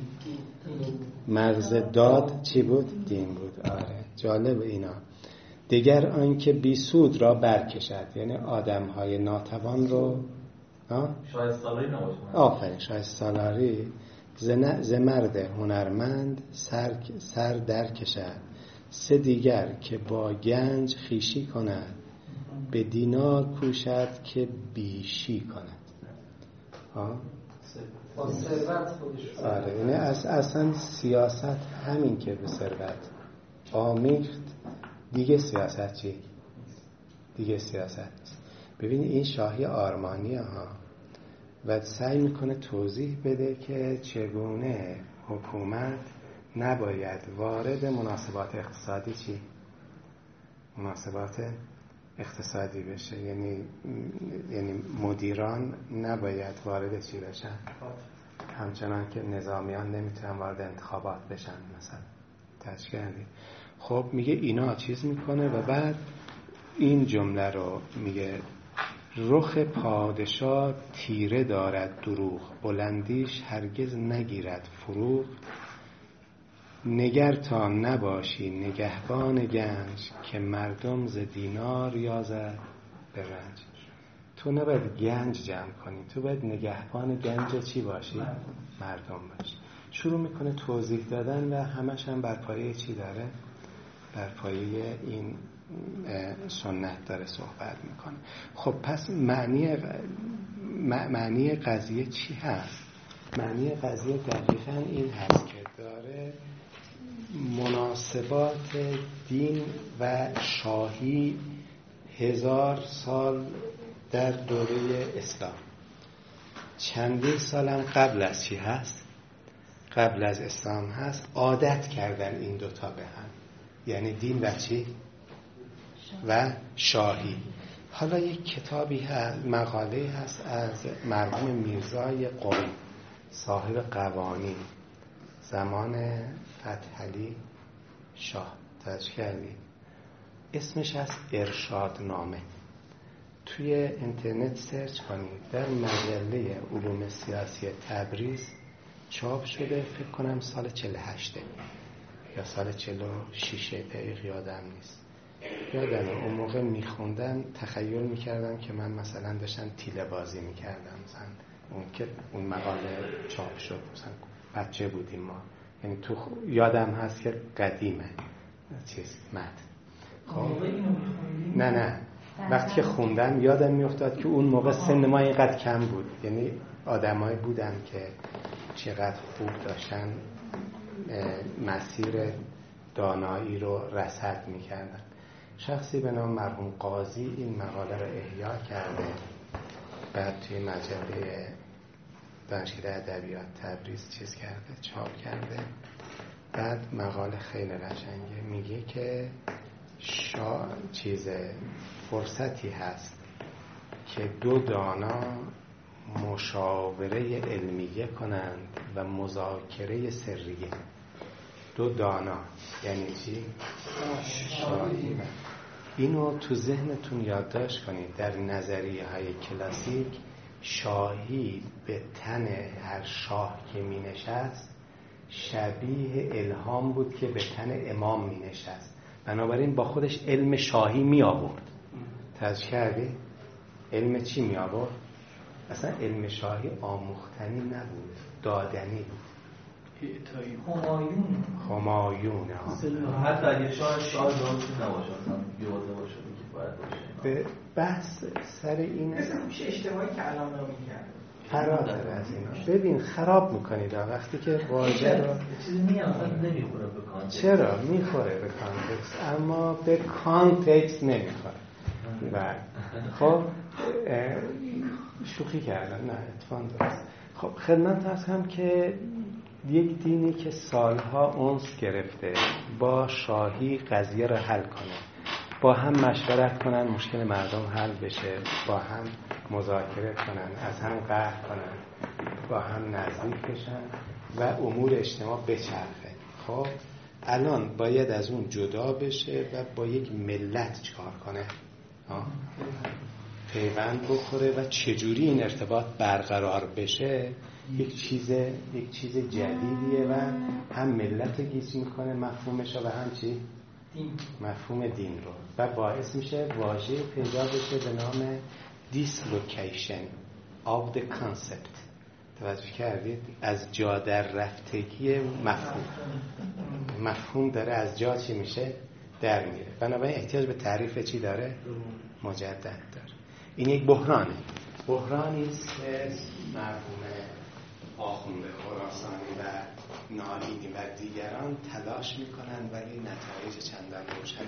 مغز داد چی بود؟ دین بود. آره جالب اینا. دیگر آنکه بی سود را برکشد، یعنی آدم های ناتوان رو شاید سالاری نباشه. آفرین شاید سالاری ز مرد هنرمند سر, سر در کشد. سه دیگر که با گنج خیشی کند، به دینار کوشد که بیشی کند. ها با ثروت خودش. آره یعنی اصلا سیاست همین که به ثروت آمیخت دیگه سیاست چی؟ دیگه سیاست نیست. ببینید این شاهی آرمانیه ها و سعی میکنه توضیح بده که چگونه حکومت نباید وارد مناسبات اقتصادی چی؟ مناسبات اقتصادی بشه. یعنی یعنی مدیران نباید وارد چی بشن؟ همچنان که نظامیان نمیتونن وارد انتخابات بشن مثلا. تشکیلی. خب میگه اینا چیز میکنه و بعد این جمله رو میگه رخ پادشاه تیره دارد دروغ، بلندیش هرگز نگیرد فروغ. نگر تا نباشی نگهبان گنج، که مردم ز دینار یازد به رنج. تو نباید گنج جمع کنی، تو باید نگهبان گنج چی باشی؟ مردم باشی. شروع میکنه توضیح دادن و همش هم بر پایه چی داره؟ بر پایه این سنت داره صحبت میکنه. خب پس معنی معنی قضیه چی هست؟ معنی قضیه دقیقاً این هست که داره مناسبات دین و شاهی هزار سال در دوره اسلام، چندین سالم قبل از چی هست؟ قبل از اسلام هست، عادت کردن این دوتا به هم، یعنی دین و چی؟ و شاهی. حالا یک کتابی هست، مقاله هست از مرحوم میرزای قم، صاحب قوانین، زمان فتحعلی شاه. تشکیلی اسمش از ارشادنامه. توی اینترنت سرچ کنید، در مجله علوم سیاسی تبریز چاپ شده. فکر کنم سال چهل و هشت یا سال چهل و شش، دقیق یادم نیست. یادم اون موقع میخوندن تخیل میکردم که من مثلا داشتم تیله بازی میکردم مثلا اون که اون مقاله چاپ شد، مثلا بچه بودیم ما. یعنی تو یادم هست که قدیمه چیز مد. خب نه نه وقتی که خوندم یادم میافتاد که اون موقع سن ما اینقدر کم بود. یعنی آدمایی بودن که چقدر خوب داشتن مسیر دانایی رو رصد میکردن. شخصی به نام مرحوم قاضی این مقاله رو احیا کرده، بعد توی مجله دانشکده ادبیات تبریز چیز کرده، چاپ کرده. بعد مقاله خیلی قشنگه، میگه که شا... چیز فرصتی هست که دو دانا مشاوره علمیه کنند و مذاکره سریه. دو دانا یعنی چی؟ شاهی. اینو تو ذهنتون یادداشت کنید. در نظریه های کلاسیک شاهی به تن هر شاه که می نشست شبیه الهام بود که به تن امام می نشست، بنابراین با خودش علم شاهی می آورد. توجه کردی؟ علم چی می آورد؟ اصلا علم شاهی آموختنی نبود، دادنی بود. همایون همایون حتی اگه شاه شاه دانشون نباشه مثلا بیوازه باشه که باید باشه. به بحث سر اینه مثل میشه اجتماعی که الان نامی کرد فراتر از اینا. ببین خراب میکنید وقتی که واژه رو چیزی میگم اصلا نمیخوره به کانتکست. چرا میخوره به کانتکست اما به کانتکست نمیخوره. بله خب شوخی کردم، نه اتفاقا درست. خب خدمت هست هم که یک دینی که سالها انس گرفته با شاهی قضیه رو حل کنه، با هم مشورت کنن مشکل مردم حل بشه، با هم مذاکره کنن، از هم قهر کنن، با هم نزدیک بشن و امور اجتماع بچرخه. خب الان باید از اون جدا بشه و با یک ملت چکار کنه؟ آه؟ پیوند بخوره و چجوری این ارتباط برقرار بشه یک چیز یک چیز جدیدیه و هم ملت رو گیج میکنه مفهومش و هم چی؟ دین. مفهوم دین رو، و باعث میشه واژه پیدا بشه به نام dislocation of the concept. توجه کردید؟ از جا در رفتگی مفهوم. مفهوم داره از جا چی میشه؟ در میره. بنابراین احتیاج به تعریف چی داره؟ مجدد داره. این یک بحرانه. بحرانی است که مرحوم آخوند خراسانی و ناهیدی و دیگران تلاش میکنن ولی نتایج چندان روشنی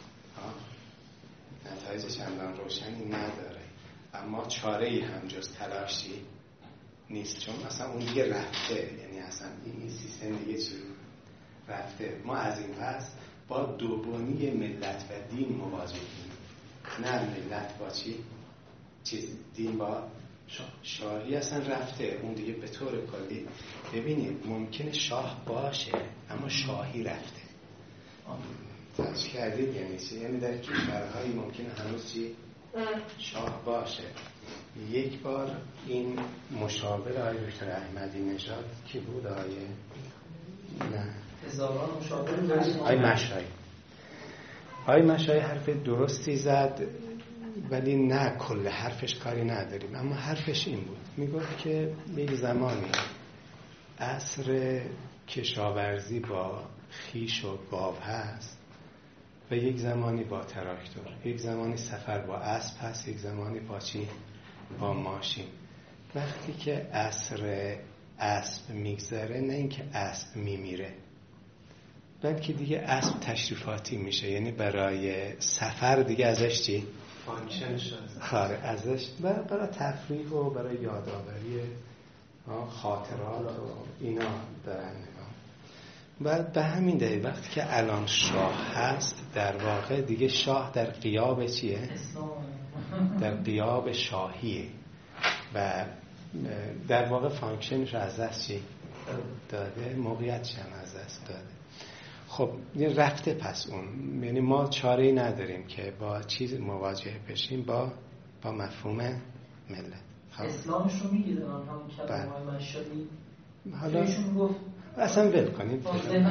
نتایج چندان روشنی نداره. اما چاره ای هم جز تلاشی نیست، چون اصلا اون دیگه رفته، یعنی اصلا این سیستم دیگه چی رفته. ما از این پس با دوبانی ملت و دین مواجهیم، نه ملت با چی؟ چیز دین با شاهی اصلا رفته، اون دیگه به طور کلی. ببینید ممکنه شاه باشه اما شاهی رفته. توجه کردید یعنی چی؟ یعنی در کشورهایی ممکنه هنوز چی؟ شاه باشه. یک بار این مشاور آقای دکتر احمدی نژاد کی بود؟ آقای نه هزاران مشاور آقای مشایی آقای مشایی حرف درستی زد، ولی نه کل حرفش کاری نداریم، اما حرفش این بود، میگفت که یک زمانی عصر کشاورزی با خیش و گاو هست و یک زمانی با تراکتور، یک زمانی سفر با اسب هست، یک زمانی با چی؟ با ماشین. وقتی که عصر اسب میگذره، نه اینکه اسب میمیره، بلکه دیگه اسب تشریفاتی میشه، یعنی برای سفر دیگه ازش چی؟ فانکشنش خاره ازش و برای تفریح و برای یادآوری خاطرات و اینا دارن نگاه. و به همین دلیل وقتی که الان شاه هست، در واقع دیگه شاه در غیاب چیه؟ در غیاب شاهیه و در واقع فانکشنش از دست چی؟ داده، موقعیتش هم از دست داده. خب رفته پس اون، یعنی ما چاره‌ای نداریم که با چیز مواجه بشیم با با مفهوم ملت. خب اسلامش رو میگیدن همون کلمه‌های مشایی. حالا ایشون گفت اصلا ول کنیم.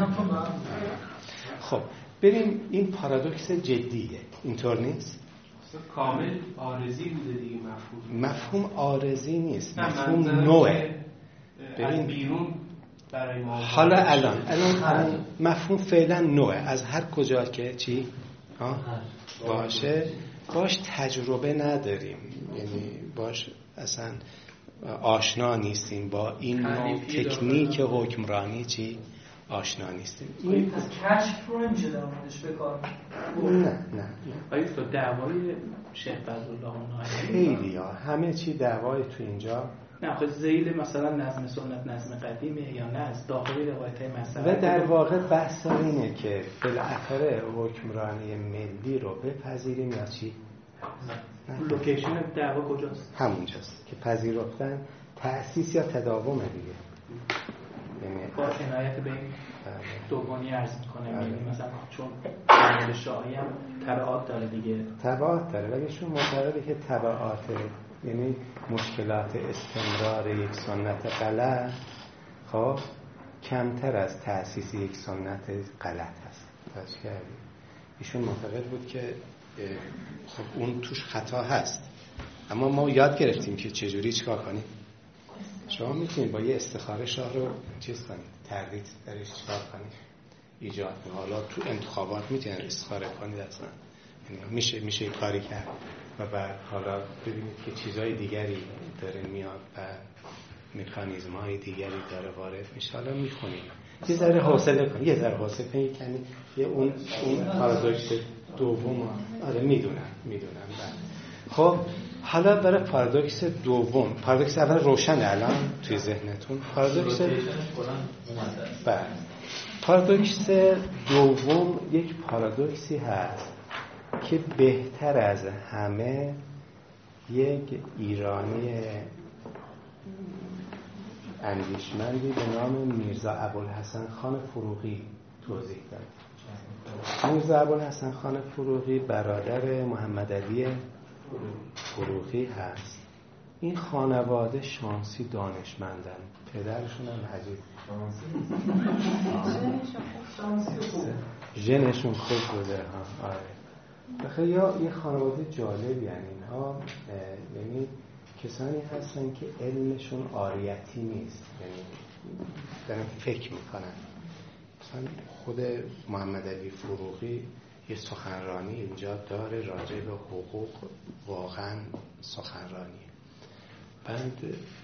خب بریم، این پارادوکس جدیه، اینطور نیست؟ کامل عارضی بوده دیگه مفهوم. مفهوم عارضی نیست، مفهوم نوعه. از بیرون برای ما حالا الان الان مفهوم فعلا نوعه، از هر کجا که چی ها باشه باش تجربه نداریم، یعنی باش اصلا آشنا نیستیم، با این نوع تکنیک حکمرانی چی آشنا نیستیم. این پس کشف رو نمیشه در موردش بکار نه نه نه آیا تو دعوای شیخ فضلالله اونها خیلی ها همه چی دعوای تو اینجا نه خود زیل مثلا نظم سنت نظم قدیمه یا نه از داخلی روایت های مسئله و در واقع بحث اینه که بالاخره حکمرانی ملی رو بپذیریم یا چی؟ لوکیشن دعوا کجاست؟ همونجاست که پذیرفتن تأسیس یا تداوم دیگه، یعنی با عنایت به این دوگانی عرض میکنه، یعنی مثلا چون عمل شاهی هم تبعات داره دیگه، تبعات داره ولی شون معتقده که تبعات یعنی مشکلات استمرار یک سنت غلط خب کمتر از تأسیس یک سنت غلط هست. توجه کردی؟ ایشون معتقد بود که خب اون توش خطا هست، اما ما یاد گرفتیم که چجوری چیکار کنیم. شما میتونید با یه استخاره شاه رو چیز کنید، تردید درش چیکار کنید، ایجاد کنید. حالا تو انتخابات میتونید استخاره کنید اصلا، یعنی میشه میشه کاری کرد و بعد حالا ببینید که چیزهای دیگری داره میاد و مکانیزم‌های دیگری داره وارد میشه. حالا میخونید یه ذره حوصله کنید، یه ذره حوصله کنید کمی یه اون اون پارادوکس دوم. آره میدونم میدونم خب حالا برای پارادوکس دوم، پارادوکس اول روشنه الان توی ذهنتون. پارادوکس بله پارادوکس دوم یک پارادوکسی هست که بهتر از همه یک ایرانی اندیشمندی به نام میرزا ابوالحسن خان فروغی توضیح داد. میرزا ابوالحسن خان فروغی برادر محمد علی فروغی هست. این خانواده شانسی دانشمندن، پدرشون هم عجیب ژنشون خوب بوده ها. آره بخیر یا یه خانواده جالبی هستن اینها، یعنی کسانی هستن که علمشون عاریتی نیست، یعنی دارن فکر میکنن. مثلا خود محمد علی فروغی یه سخنرانی اینجا داره راجع به حقوق، واقعا سخنرانی. بعد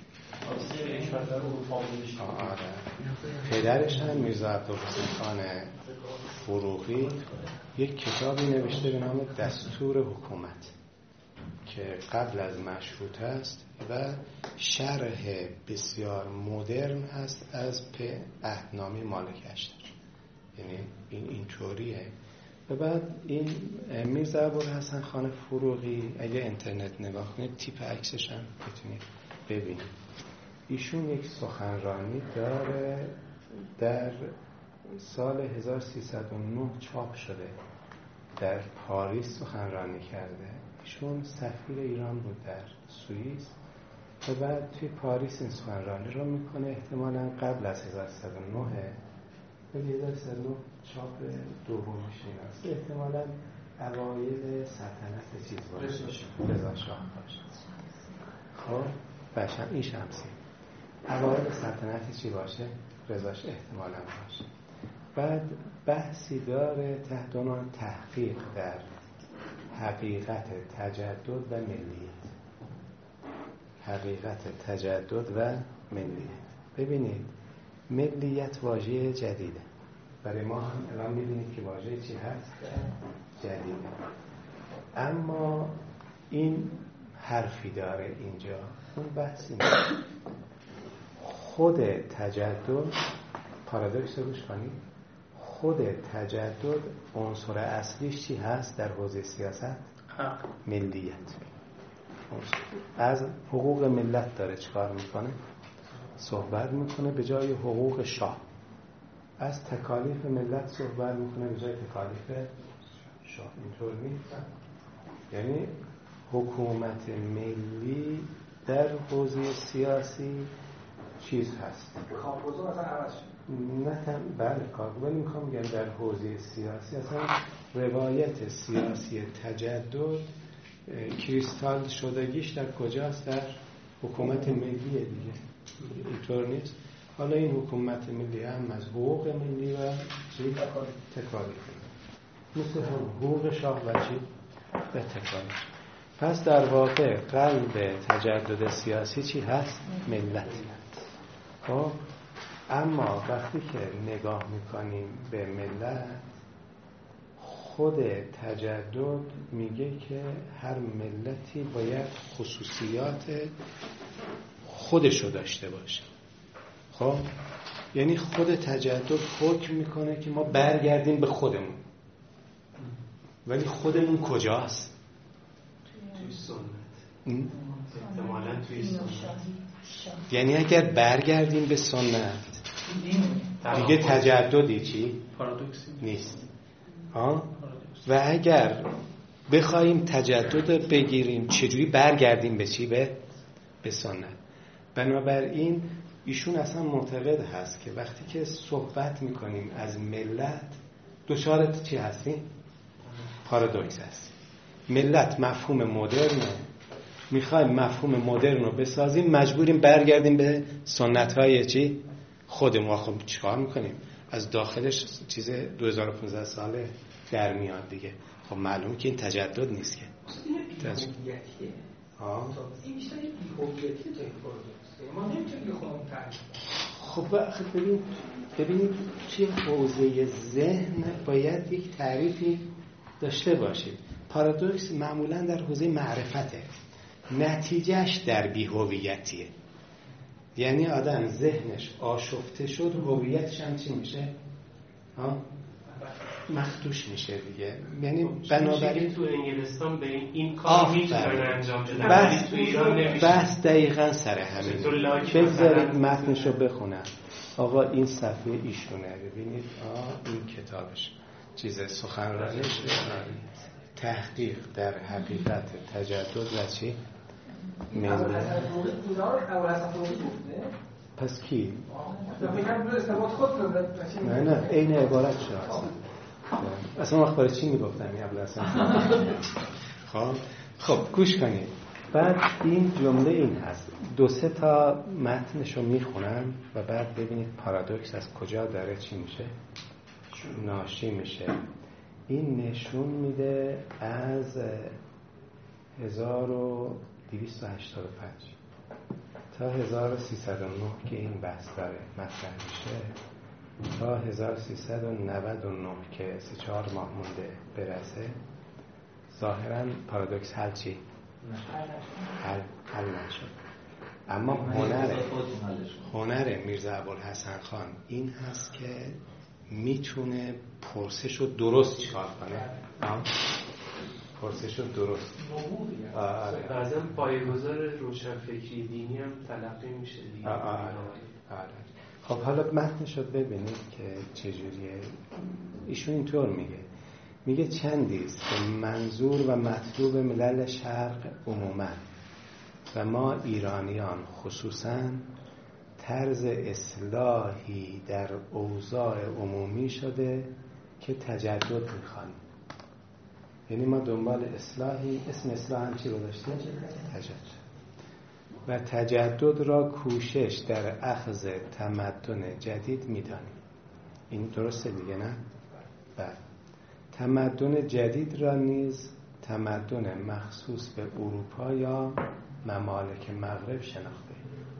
آره پدرش هم میرزا عبدالحسین خان فروغی یک کتابی نوشته به نام دستور حکومت که قبل از مشروطه است و شرح بسیار مدرن است از عهدنامه مالک اشتر، یعنی این اینطوریه. و بعد این میرزا ابوالحسن خان فروغی اگه اینترنت نگاه کنید تیپ عکسش هم بتونید ببینید. ایشون یک سخنرانی داره در سال هزار و سیصد و نه چاپ شده، در پاریس سخنرانی کرده. ایشون سفیر ایران بود در سوئیس و بعد توی پاریس این سخنرانی رو میکنه، احتمالاً قبل از هزار و سیصد و نه ولی هزار و سیصد و نه چاپ دومش این است، احتمالاً اوایل سلطنت چیز باشه، رضا شاه باشه. خب بشم این شمسی اوایل سلطنت چی باشه؟ رضاش احتمالاً باشه. بعد بحثی داره تحت عنوان تحقیق در حقیقت تجدد و ملیت. حقیقت تجدد و ملیت. ببینید ملیت واژه جدیده برای ما، هم الان می‌بینید که واژه چی هست؟ جدیده. اما این حرفی داره اینجا، اون بحثی نیست. خود تجدد، پارادوکس رو گوش کنید، خود تجدد عنصر اصلیش چی هست در حوزه سیاست؟ حق. ملیت. از حقوق ملت داره چیکار میکنه؟ صحبت میکنه به جای حقوق شاه. از تکالیف ملت صحبت میکنه به جای تکالیف شاه. اینطور نیست؟ یعنی حکومت ملی در حوزه سیاسی چیز هست. کارگزار اصلا عوض شد. نه تم بله کارگزار، ولی میخوام بگم در حوزه سیاسی اصلا روایت سیاسی تجدد کریستال شدگیش در کجاست؟ در حکومت ملیه دیگه. اینطور نیست؟ حالا این حکومت ملی هم از حقوق ملی و چی؟ تکالیف، مثل حقوق شاه و چی؟ و تکالیف. پس در واقع قلب تجدد سیاسی چی هست؟ ملت. خب اما وقتی که نگاه میکنیم به ملت، خود تجدد میگه که هر ملتی باید خصوصیات خودشو داشته باشه. خب یعنی خود تجدد حکم میکنه که ما برگردیم به خودمون، ولی خودمون کجاست؟ توی سنت. احتمالاً توی سنت. یعنی اگر برگردیم به سنت دیگه تجددی چی؟ پارادوکسی نیست. آه؟ و اگر بخوایم تجدد بگیریم چجوری برگردیم به چی؟ به به سنت. بنابراین ایشون اصلا معتقد هست که وقتی که صحبت میکنیم از ملت دچار چی هستیم؟ پارادوکس هست. ملت مفهوم مدرنه، میخوایم مفهوم مدرن رو بسازیم، مجبوریم برگردیم به سنت های چی؟ خودمون. خب چیکار میکنیم؟ از داخلش چیز دو هزار و پانزده ساله در میاد دیگه. خب معلومه که این تجدد نیست که بی‌هویتیه. آه این بیشتر بی‌هویتیه تا این پارادوکس. ما نمیتونیم خودمون تعریف کنیم. خب وقتی ببین ببینید چه حوزه ذهن باید یک تعریفی داشته باشید. پارادوکس معمولا در حوزه معرفته، نتیجهش در بی‌هویتیه. یعنی آدم ذهنش آشفته شد، هویتش هم چی میشه؟ ها؟ مخدوش میشه دیگه. یعنی بنابراین تو انگلستان به این کار میتونن انجام بدن، بس تو ایران نمیشه. بس دقیقاً سر همین. بذارید متنشو بخونم. آقا این صفحه ایشونه، ببینید آه این کتابش چیز سخنرانیش تحقیق در حقیقت تجدد و چی؟ ملی. پس کی؟ نه نه این عبارت شد اصلا اصلا وقت برای چی میگفتم این ابو الحسن؟ خب خب گوش کنید. بعد این جمله این هست، دو سه تا متنشو میخونم و بعد ببینید پارادوکس از کجا داره چی میشه ناشی میشه. این نشون میده از هزار و دویست و هشتاد و پنج تا هزار و سیصد و نه که این بحث داره مطرح میشه تا هزار و سیصد و نود و نه که سه چهار ماه مونده برسه. ظاهراً پارادوکس حل چی؟ حل حل نشد. اما هنر هنر میرزا ابوالحسن خان این هست که میتونه پرسش رو درست چیکار کنه. پرسش رو درست بعضا پایه‌گذار روشنفکری دینی هم تلقی میشه دیگه. آه آه آه. خب حالا متنش رو ببینید که چجوریه. ایشون اینطور میگه میگه چندیست که منظور و مطلوب ملل شرق عموما و ما ایرانیان خصوصا طرز اصلاحی در اوضاع عمومی شده که تجدد میخوانیم. یعنی ما دنبال اصلاحی، اسم اصلاح هم چی رو داشتیم؟ تجدد. و تجدد را کوشش در اخذ تمدن جدید میدانیم. این درسته دیگه نه؟ بله. تمدن جدید را نیز تمدن مخصوص به اروپا یا ممالک مغرب شناخته.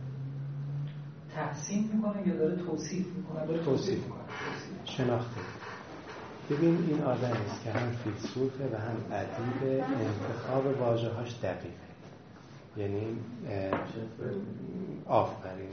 تحسین میکنه یا داره توصیف میکنه؟ داره توصیف میکنه. شناخته. ببین این آدمی است که هم فیلسوفه و هم ادیب، انتخاب واژه‌هاش دقیقه. یعنی آفرین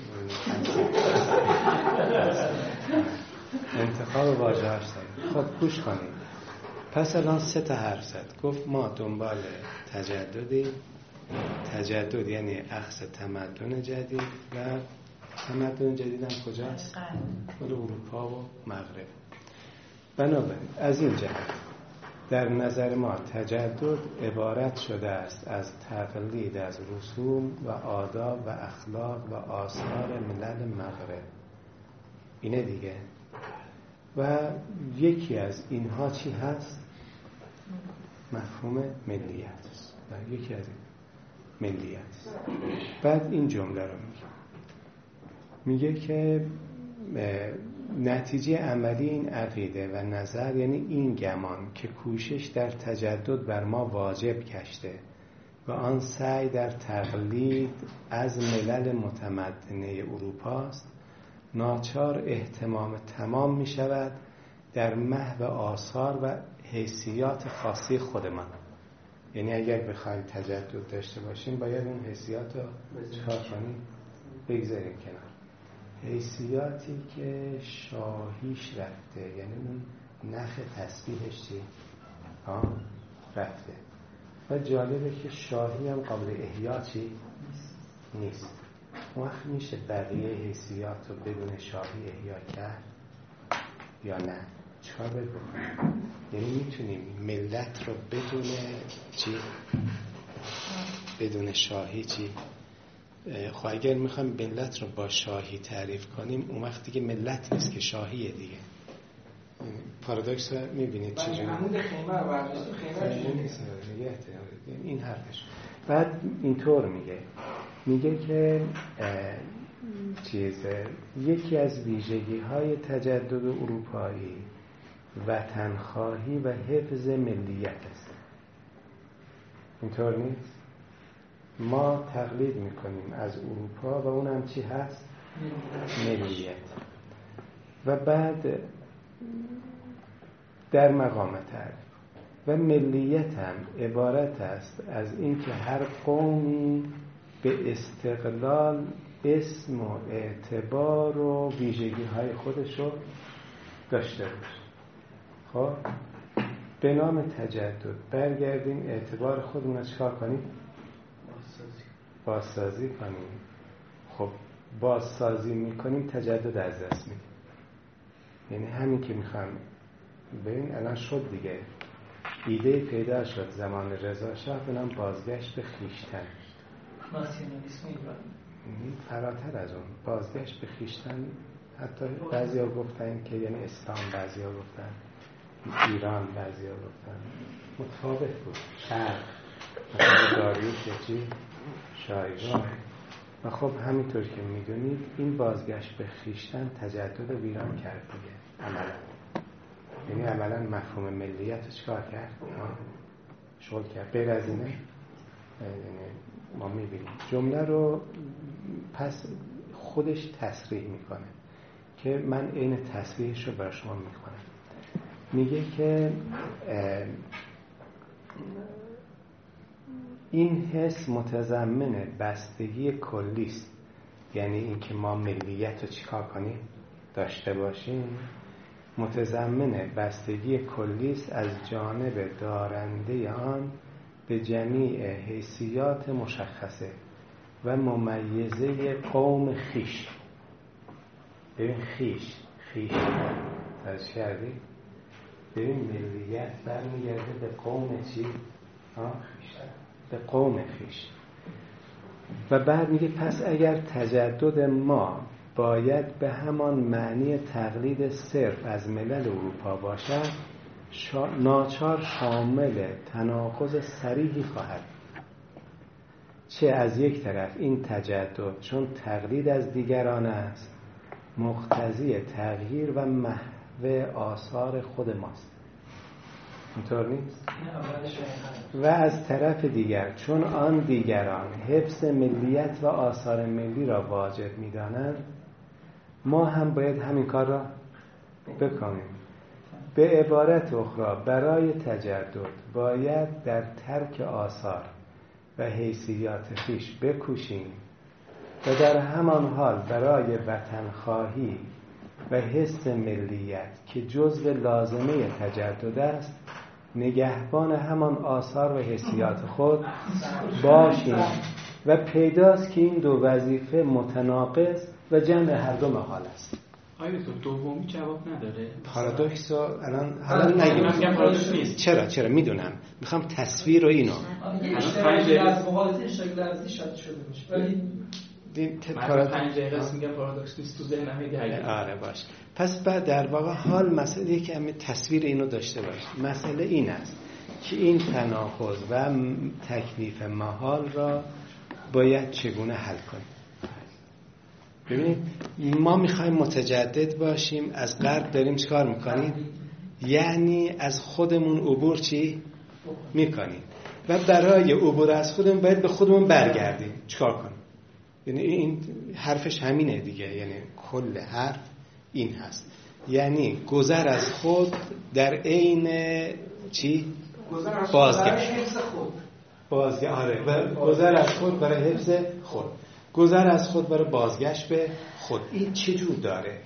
انتخاب واژه‌هاش دقیقه. خب گوش کنید. پس الان سه تا حرف زد. گفت ما دنبال تجددی، تجدد یعنی اخذ تمدن جدید و تمدن جدید هم کجاست؟ خود اروپا و مغرب. بنابراین از این جهت در نظر ما تجدد عبارت شده است از تقلید از رسوم و آداب و اخلاق و آثار ملل مغرب. اینه دیگه. و یکی از اینها چی هست؟ مفهوم ملیت است. و یکی از این ملیت است. بعد این جمله رو میگه میگه که نتیجه عملی این عقیده و نظر یعنی این گمان که کوشش در تجدد بر ما واجب کشته و آن سعی در تقلید از ملل متمدنه اروپاست، ناچار اهتمام تمام می شود در محو آثار و حیثیات خاصی خودمان. یعنی اگر بخوایم تجدد داشته باشیم باید اون حیثیات رو چکار کنیم؟ بگذاریم کنار. حیثیاتی که شاهیش رفته، یعنی اون نخ تسبیحش چی؟ ها؟ رفته. و جالبه که شاهی هم قابل احیا چی؟ نیست. وقت میشه بقیه حیثیات رو بدون شاهی احیا کرد یا نه؟ چکار باید بکنیم؟ یعنی میتونیم ملت رو بدون چی؟ بدون شاهی چی؟ خب اگر میخوایم ملت رو با شاهی تعریف کنیم اون وقت دیگه ملت نیست که شاهیه دیگه. پارادوکس رو میبینید چی جوری؟ عمود خیمه رو برداشت، خیمه نیست. این حرفش. بعد اینطور میگه میگه که چیز یکی از ویژگی های تجدد اروپایی وطنخواهی و حفظ ملیت است. اینطور نیست؟ ما تقلید میکنیم از اروپا و اون هم چی هست؟ ملیت. و بعد در مقام تعریف و ملیت هم عبارت است از اینکه هر قومی به استقلال اسم و اعتبار و ویژگی های خودش رو داشته باشه. خب به نام تجدد برگردیم اعتبار خودمون رو چکار کنیم؟ بازسازی بازسازی کنیم. خب بازسازی میکنیم تجدد از دست میدیم. یعنی همین که میخوام ببین الان شد دیگه، ایده پیدا شد زمان رضا شاه به نام بازگشت به خویشتن. ناسیونالیسم ایرانی فراتر از اون بازگشت به خویشتن. حتی بعضیا گفتن که یعنی اسلام، بعضیا گفتن ایران، بعضیا گفتن متفاوت بود. شرق مثلا داریوش چی؟ شایگان. و خب همینطور که میدونید این بازگشت به خویشتن تجدد رو ویران کرد دیگه عملا. یعنی عملا مفهوم ملیت رو چکار کرد؟ شغل کرد. غیر از اینه ما میبینیم جمله رو پس خودش تصریح میکنه که من عین تصریحش رو برای شما میکنم. میگه که این حس متضمن بستگی کلی است، یعنی اینکه ما ملیت رو چیکار کنیم؟ داشته باشیم. متضمن بستگی کلی است از جانب دارنده آن به جمیع حیثیات مشخصه و ممیزه قوم خیش. ببین خیش خیش ترش کردی؟ ببین ملیت برمیگرده به قوم چی؟ ها خیش، به قوم خیش. و بعد میگه پس اگر تجدد ما باید به همان معنی تقلید صرف از ملل اروپا باشد، شا... ناچار شامل تناقض صریحی خواهد. چه از یک طرف این تجدد چون تقلید از دیگران است مقتضی تغییر و محو آثار خود ماست. اینطور نیست؟ و از طرف دیگر چون آن دیگران حفظ ملیت و آثار ملی را واجب می‌دانند ما هم باید همین کار را بکنیم. به عبارت اخرى برای تجدد باید در ترک آثار و حیثیات خویش بکوشیم و در همان حال برای وطنخواهی و حس ملیت که جزو لازمه تجدد است نگهبان همان آثار و حیثیات خود باشیم. و پیداست که این دو وظیفه متناقض و جمع هر دو محال است. آیا تو دومی جواب نداره؟ پارادوکس رو الان الان نگیم. پارادوکس نیست. چرا چرا میدونم، میخوام تصویر رو اینو اشتراکی از مقالطه اشتراکی لرزی شد شده باشه ولی این پارادوکس پنج دقیقه میگم پارادوکس نیست تو ذهنم میاد. آره باش. پس بعد در واقع حال مسئله که همین تصویر اینو داشته باش. مسئله این است که این تناقض و تکلیف محال را باید چگونه حل کنیم. ببینید ما میخوایم متجدد باشیم، از غرب داریم چیکار میکنیم؟ یعنی از خودمون عبور چی میکنیم. و برای عبور از خودمون باید به خودمون برگردیم. چیکار کنیم؟ یعنی این حرفش همینه دیگه، یعنی کل حرف این هست، یعنی گذر از خود در عین چی؟ بازگشت. بازگشت آره، و گذر از خود برای حفظ خود، گذر از خود برای بازگشت به خود. این چجور داره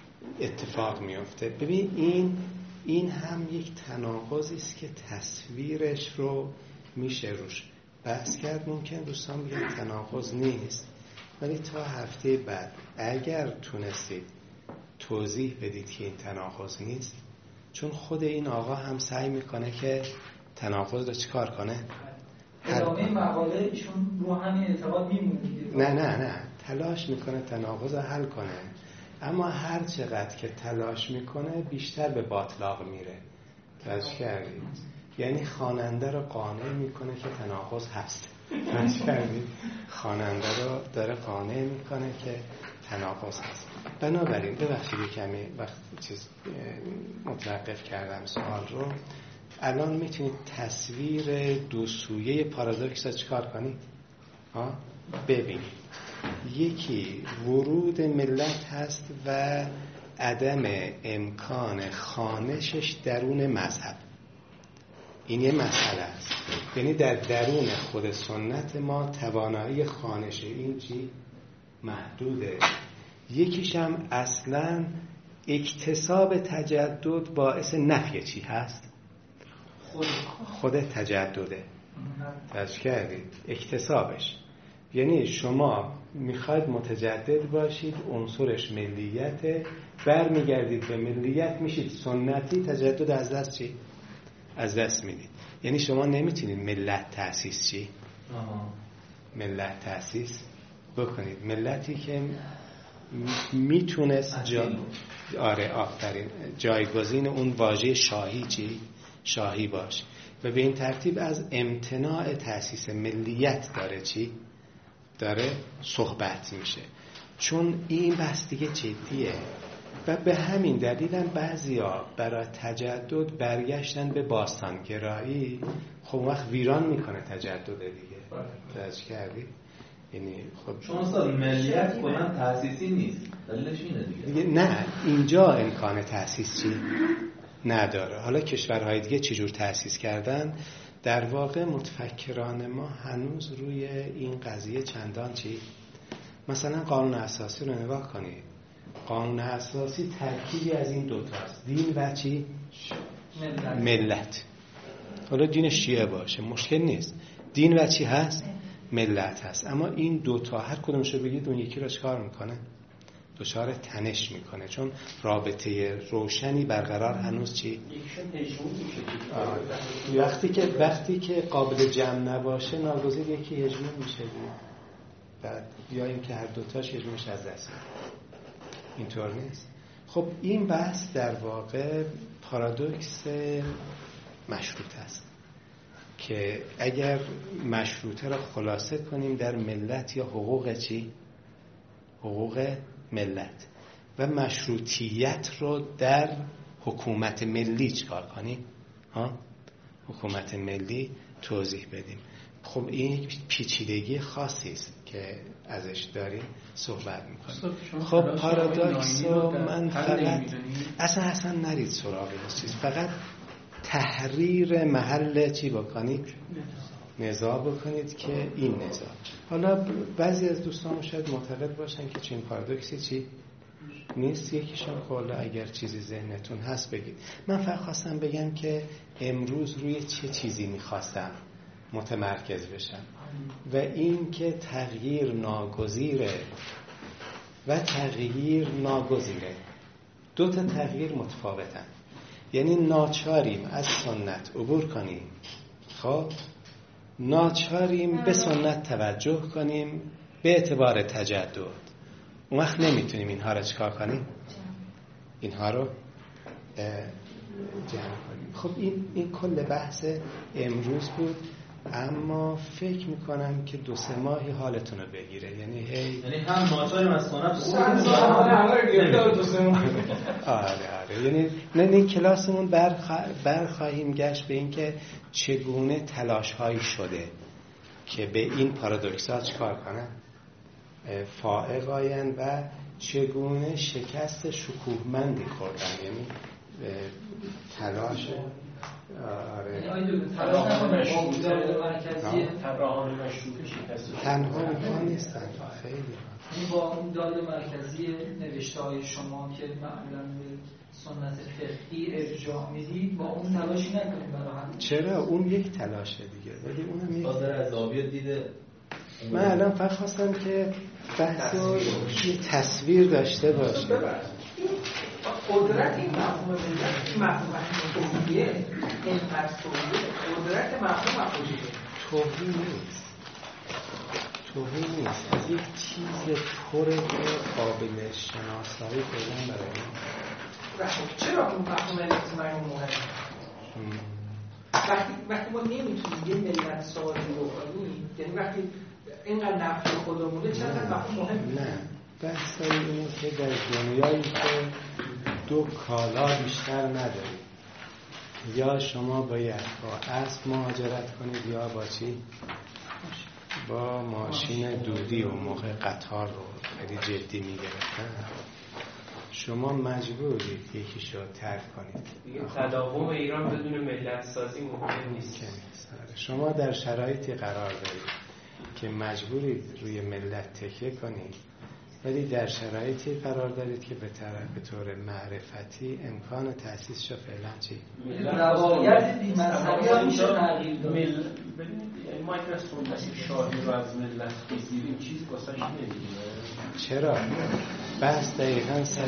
اتفاق میفته؟ ببین این این هم یک تناقضی است که تصویرش رو میشه روش بحث کرد. ممکن دوستان بگن تناقض نیست، ولی تا هفته بعد اگر تونستید توضیح بدید که این تناقض نیست، چون خود این آقا هم سعی میکنه که تناقض رو چیکار کنه؟ ادامه مقاله ایشون رو همین اعتقاد میمونه. نه نه نه تلاش میکنه تناقض رو حل کنه، اما هر چقدر که تلاش میکنه بیشتر به باطلاق میره. توجه کردید؟ یعنی خواننده رو قانع میکنه که تناقض هست. توجه کردید؟ خواننده رو داره قانع میکنه که تناقض هست. بنابراین ببخشید کمی وقت چیز متوقف کردم سوال رو. الان میتونید تصویر دو سویه پارادوکس رو چیکار کنید؟ ها؟ ببینید. یکی ورود ملت هست و عدم امکان خوانشش درون مذهب. این یه مسئله است، یعنی در درون خود سنت ما توانایی خوانش این چی محدوده. یکیش هم اصلا اکتساب تجدد باعث نفی چی هست؟ خود, خود تجدده. توجه کردید؟ اکتسابش یعنی شما میخواید متجدد باشید، عنصرش ملیته، برمیگردید به ملیت میشید سنتی، تجدد از دست چی؟ از دست میدید. یعنی شما نمیتونید ملت تأسیس چی؟ آه. ملت تأسیس بکنید. ملتی که میتونست جا... آره آفرین جایگزین اون واژه شاهی چی؟ شاهی باشه و به این ترتیب از امتناع تأسیس ملیت داره چی؟ داره صحبت میشه، چون این بحث دیگه جدیه و به همین دلیل هم بعضیا برای تجدد برگشتن به باستانگرایی. خب وقت ویران میکنه تجدد دیگه. توجه کردی؟ یعنی خب چون اصلا ملیت کلا تأسیسی نیست، دلیلش اینه دیگه. دیگه نه، اینجا امکان تأسیس چی نداره. حالا کشورهای دیگه چجور تأسیس کردن؟ در واقع متفکران ما هنوز روی این قضیه چندان چی؟ مثلا قانون اساسی رو نگاه کنید. قانون اساسی ترکیبی از این دوتاست، دین و چی؟ ملت. ملت. حالا دین شیعه باشه مشکل نیست، دین و چی هست؟ ملت هست. اما این دوتا هر کدومش رو بگید اون یکی رو چکار میکنه؟ دچار تنش میکنه، چون رابطه روشنی برقرار هنوز چی؟ وقتی که وقتی که قابل جمع نباشه ناگزیر یکی هجمون میشه دیگه. بعد یا اینکه هر دوتاش هجمونش از دست میره. اینطور نیست. خب این بحث در واقع پارادوکس مشروطه است که اگر مشروطه را خلاصه کنیم در ملت یا حقوق چی؟ حقوق ملت و مشروطیت رو در حکومت ملی چکار کنیم؟ ها؟ حکومت ملی توضیح بدیم. خب این یک پیچیدگی خاصی است که ازش داریم صحبت میکنیم. خب پارادوکس رو من فقط اصلا اصلا نرید سراغ این چیز، فقط تحریر محل چی بکنید؟ نزاع بکنید که این نزاع. حالا بعضی از دوستان شاید معتقد باشن که چین پارادوکسی چی نیست، یکیشون حالا اگر چیزی ذهنتون هست بگید. من فقط خواستم بگم که امروز روی چه چیزی میخواستم متمرکز بشم و این که تغییر ناگزیره و تغییر ناگزیره، دو تا تغییر متفاوتن. یعنی ناچاریم از سنت عبور کنیم، خب ناچاریم به سنت توجه کنیم به اعتبار تجدد. اون وقت نمیتونیم اینها رو چکار کنیم؟ اینها رو جمع کنیم. خب این این کل بحث امروز بود اما فکر میکنم که دو سه ماهی حالتون رو بگیره، یعنی هی یعنی هم ناچاریم از سنت آره آره یعنی نه نه کلاسمون برخ... برخواهیم گشت به این که چگونه تلاش هایی شده که به این پارادوکسات چکار کنن فائق آین و چگونه شکست شکوهمندی خوردن، یعنی تلاش آره طراحان مشروطه شکست تنها اونها نیستن، خیلی این با اون داده مرکزی نوشته های شما که معمولا به سنت فقهی ارجاع میدید با اون تلاشی نکنید برای هم. چرا؟ اون یک تلاشه دیگه، ولی اونم یک قادر از زاویه دیده. من الان فقط خواستم که بحث رو یه تصویر داشته باشه. قدرت این مفهوم ملت مفهوم توحیدیه، اینقدر توحیدیه، قدرت مفهوم مفهومیه توحید نیست، توحید نیست، از یک چیز پره که قابل شناسایی فعلا برای ما. چرا اون مفهوم اجتماعی مهمه؟ وقتی وقتی ما نمیتونیم یه ملت سازی بکنیم، یعنی وقتی اینقدر نفی خودمونه چقدر مفهوم مهمه؟ نه، بحث اینه که در دنیایی که دو کالا بیشتر ندارید، یا شما باید با اسب مهاجرت کنید یا با چی؟ با ماشین دودی و موقع قطار رو خیلی جدی میگرفتن، شما مجبورید یکیشو ترک کنید. دیگه تداوم ایران بدون ملت سازی ممکن نیست. شما در شرایطی قرار دارید که مجبورید روی ملت تکیه کنید، ولی در شرایطی قرار دارید که به طرف به طور معرفتی امکان تأسیسش فعلا چی؟ روایت دین مذهبی هم میشه تغییر داد. ببینید ما اگر از سنت شاهی رو از ملت بگیریم چیزی واسش نمیدونه. چرا؟ بحث دقیقاً سر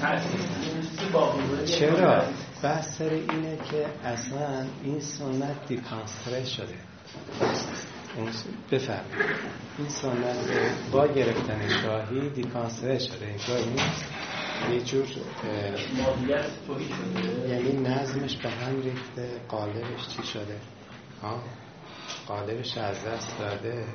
این چرا؟ بحث سر اینه که اصلا این سنت دیکانستره شده. بفهم این سنت با گرفتن شاهی دیکانستره شده، اینطور نیست، یه جور ماهیت توهی شده، یعنی نظمش به هم ریخته، قالبش چی شده؟ ها؟ قالبش از دست داده،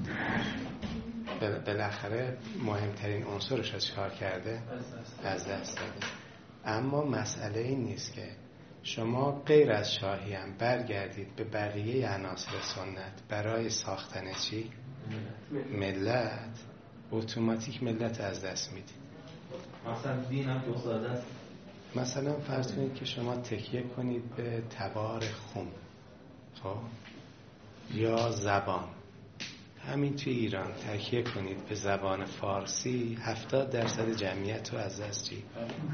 بالاخره مهمترین عنصرش از کار کرده از دست داده. اما مسئله این نیست که شما غیر از شاهی هم برگردید به بقیه عناصر سنت برای ساختن چی؟ ملت، اتوماتیک ملت از دست میدید. مثلا دین هم دو ساده است. مثلا فرض کنید که شما تکیه کنید به تبار خون، خب یا زبان، همین توی ایران تکیه کنید به زبان فارسی، هفتاد درصد جمعیت رو از دست چی؟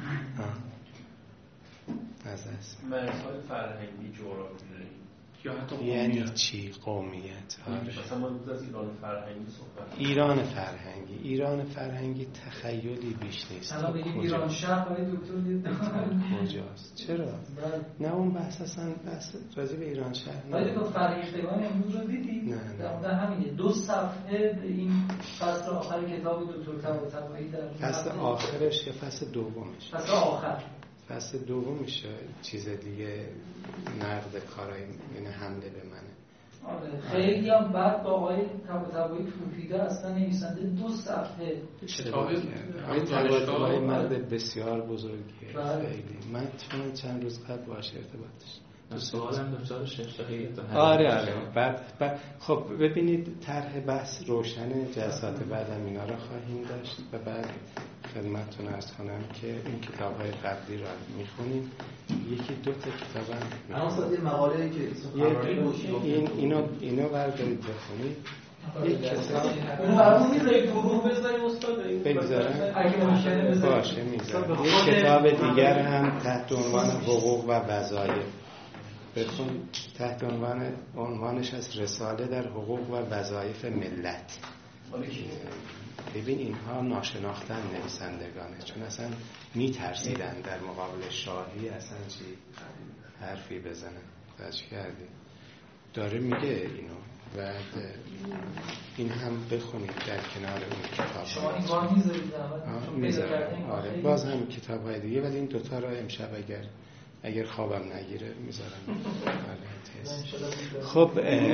از دست مرزهای فرهنگی جغرافی داریم یا حتی یعنی چی؟ قومیت. مثلا ما از ایران فرهنگی صحبت ایران فرهنگی ایران فرهنگی تخیلی بیش نیست. حالا بگیم ایران شهر های دکتر دید کجاست؟ چرا؟ نه اون بحث اصلا بحث راجع به ایران شهر نه. ولی با فرهیختگان امروز رو دیدید؟ نه نه. در مورد همینه دو صفحه به این فصل آخر کتاب دکتر طباطبایی در فصل آخرش یا فصل دومش؟ فصل آخر فصل دوم میشه چیز دیگه، نقد کارای این حمله به منه. آره خیلی هم بعد با آقای طباطبایی پوپیده اصلا نویسنده دو صفحه کتابی آقای طباطبایی مرد بسیار بزرگیه. خیلی من چون چند روز قبل باهاش ارتباط داشتم. سوالم دکتر شفقی آره آره بعد, بعد خب ببینید طرح بحث روشن جلسات بعدم اینا رو خواهیم داشت و بعد خدمتتون عرض کنم که این کتاب‌های قبلی رو میخونیم، یکی دو تا کتاب هم الان صد یه مقاله‌ای که این اینو اینو بردارید بخونید. یک کتاب اون برامون میذارید گروه بذاریم استاد بگذارم اگه ممکنه بذارید باشه میذارم. یک کتاب دیگر هم تحت عنوان حقوق و وظایف بخون، تحت عنوان عنوانش از رساله در حقوق و وظایف ملت. ببین اینها ناشناختن نویسندگانه، چون اصلا میترسیدن در مقابل شاهی اصلا چی حرفی بزنن. تاچ کردی داره میگه اینو و این هم بخونید در کنار اون کتاب. شما این بار میذارید؟ میذارم آره، باز هم کتاب های دیگه، ولی این دوتا رو امشب اگر اگر خوابم نگیره میذارم. آره خب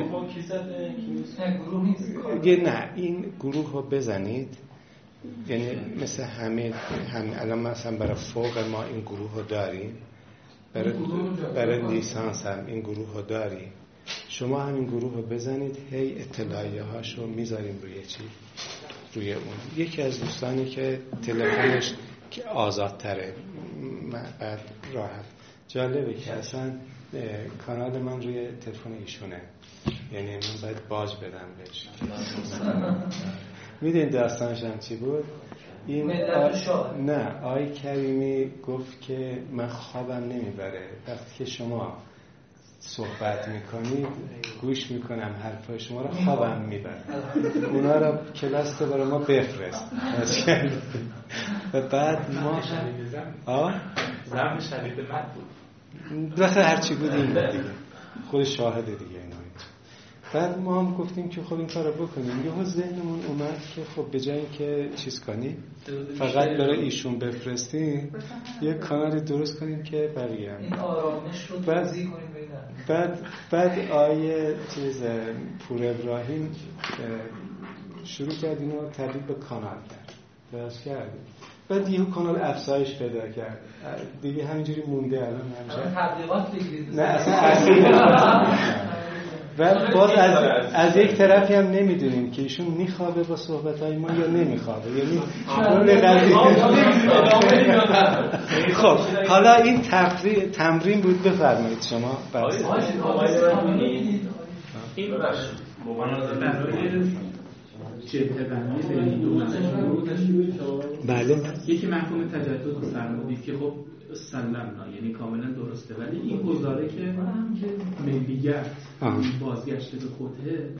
گروه نیست. نه این گروه رو بزنید، یعنی مثل همه همه الان مثلا برای فوق ما این گروه رو داریم، برای, برای لیسانس هم این گروه رو داریم. شما همین گروه رو بزنید، هی اطلاعیه هاش رو میذاریم روی چی؟ روی اون. یکی از دوستانی که تلفنش که آزادتره بعد راحت، جالبه که اصلا کانال من روی تلفن ایشونه، یعنی من باید باج بدم بهش. میدونید داستانش هم چی بود؟ این آ... نه آی کریمی گفت که من خوابم نمیبره وقتی که شما صحبت میکنید گوش میکنم حرفای شما رو، خوابم میبره. اونا رو کلاس رو برای ما بفرست. و بعد ما آه زم شدید مد بود بخیر هرچی بود این بود دیگه، خود شاهده دیگه اینا. بعد ما هم گفتیم که خب این کار رو بکنیم. یهو ذهنمون اومد که خب به جای اینکه چیز کنیم فقط برای ایشون بفرستیم، یه کانال درست کنیم که بقیه هم این آرامش رو توضیح کنیم ببینم. بعد بعد آیه چیز پور ابراهیم شروع کرد اینو تبدیل به کانال کرد، درست کرد. بعد یه کانال افزایش پیدا کرد دیگه، همینجوری مونده الان همیشه. تبلیغات بگیرید. نه اصلا اصلا و باز از, از یک طرفی هم نمیدونیم که ایشون میخوابه با صحبتهای ما یا نمیخوابه، یعنی خب حالا این تفری... تمرین بود. بفرمایید شما. این برای جبهه بندی بین دو مسئله، بله، یکی مفهوم تجدد فرمودید که خب سلمنا یعنی کاملا درسته، ولی این گزاره که ملیت بازگشت به خودته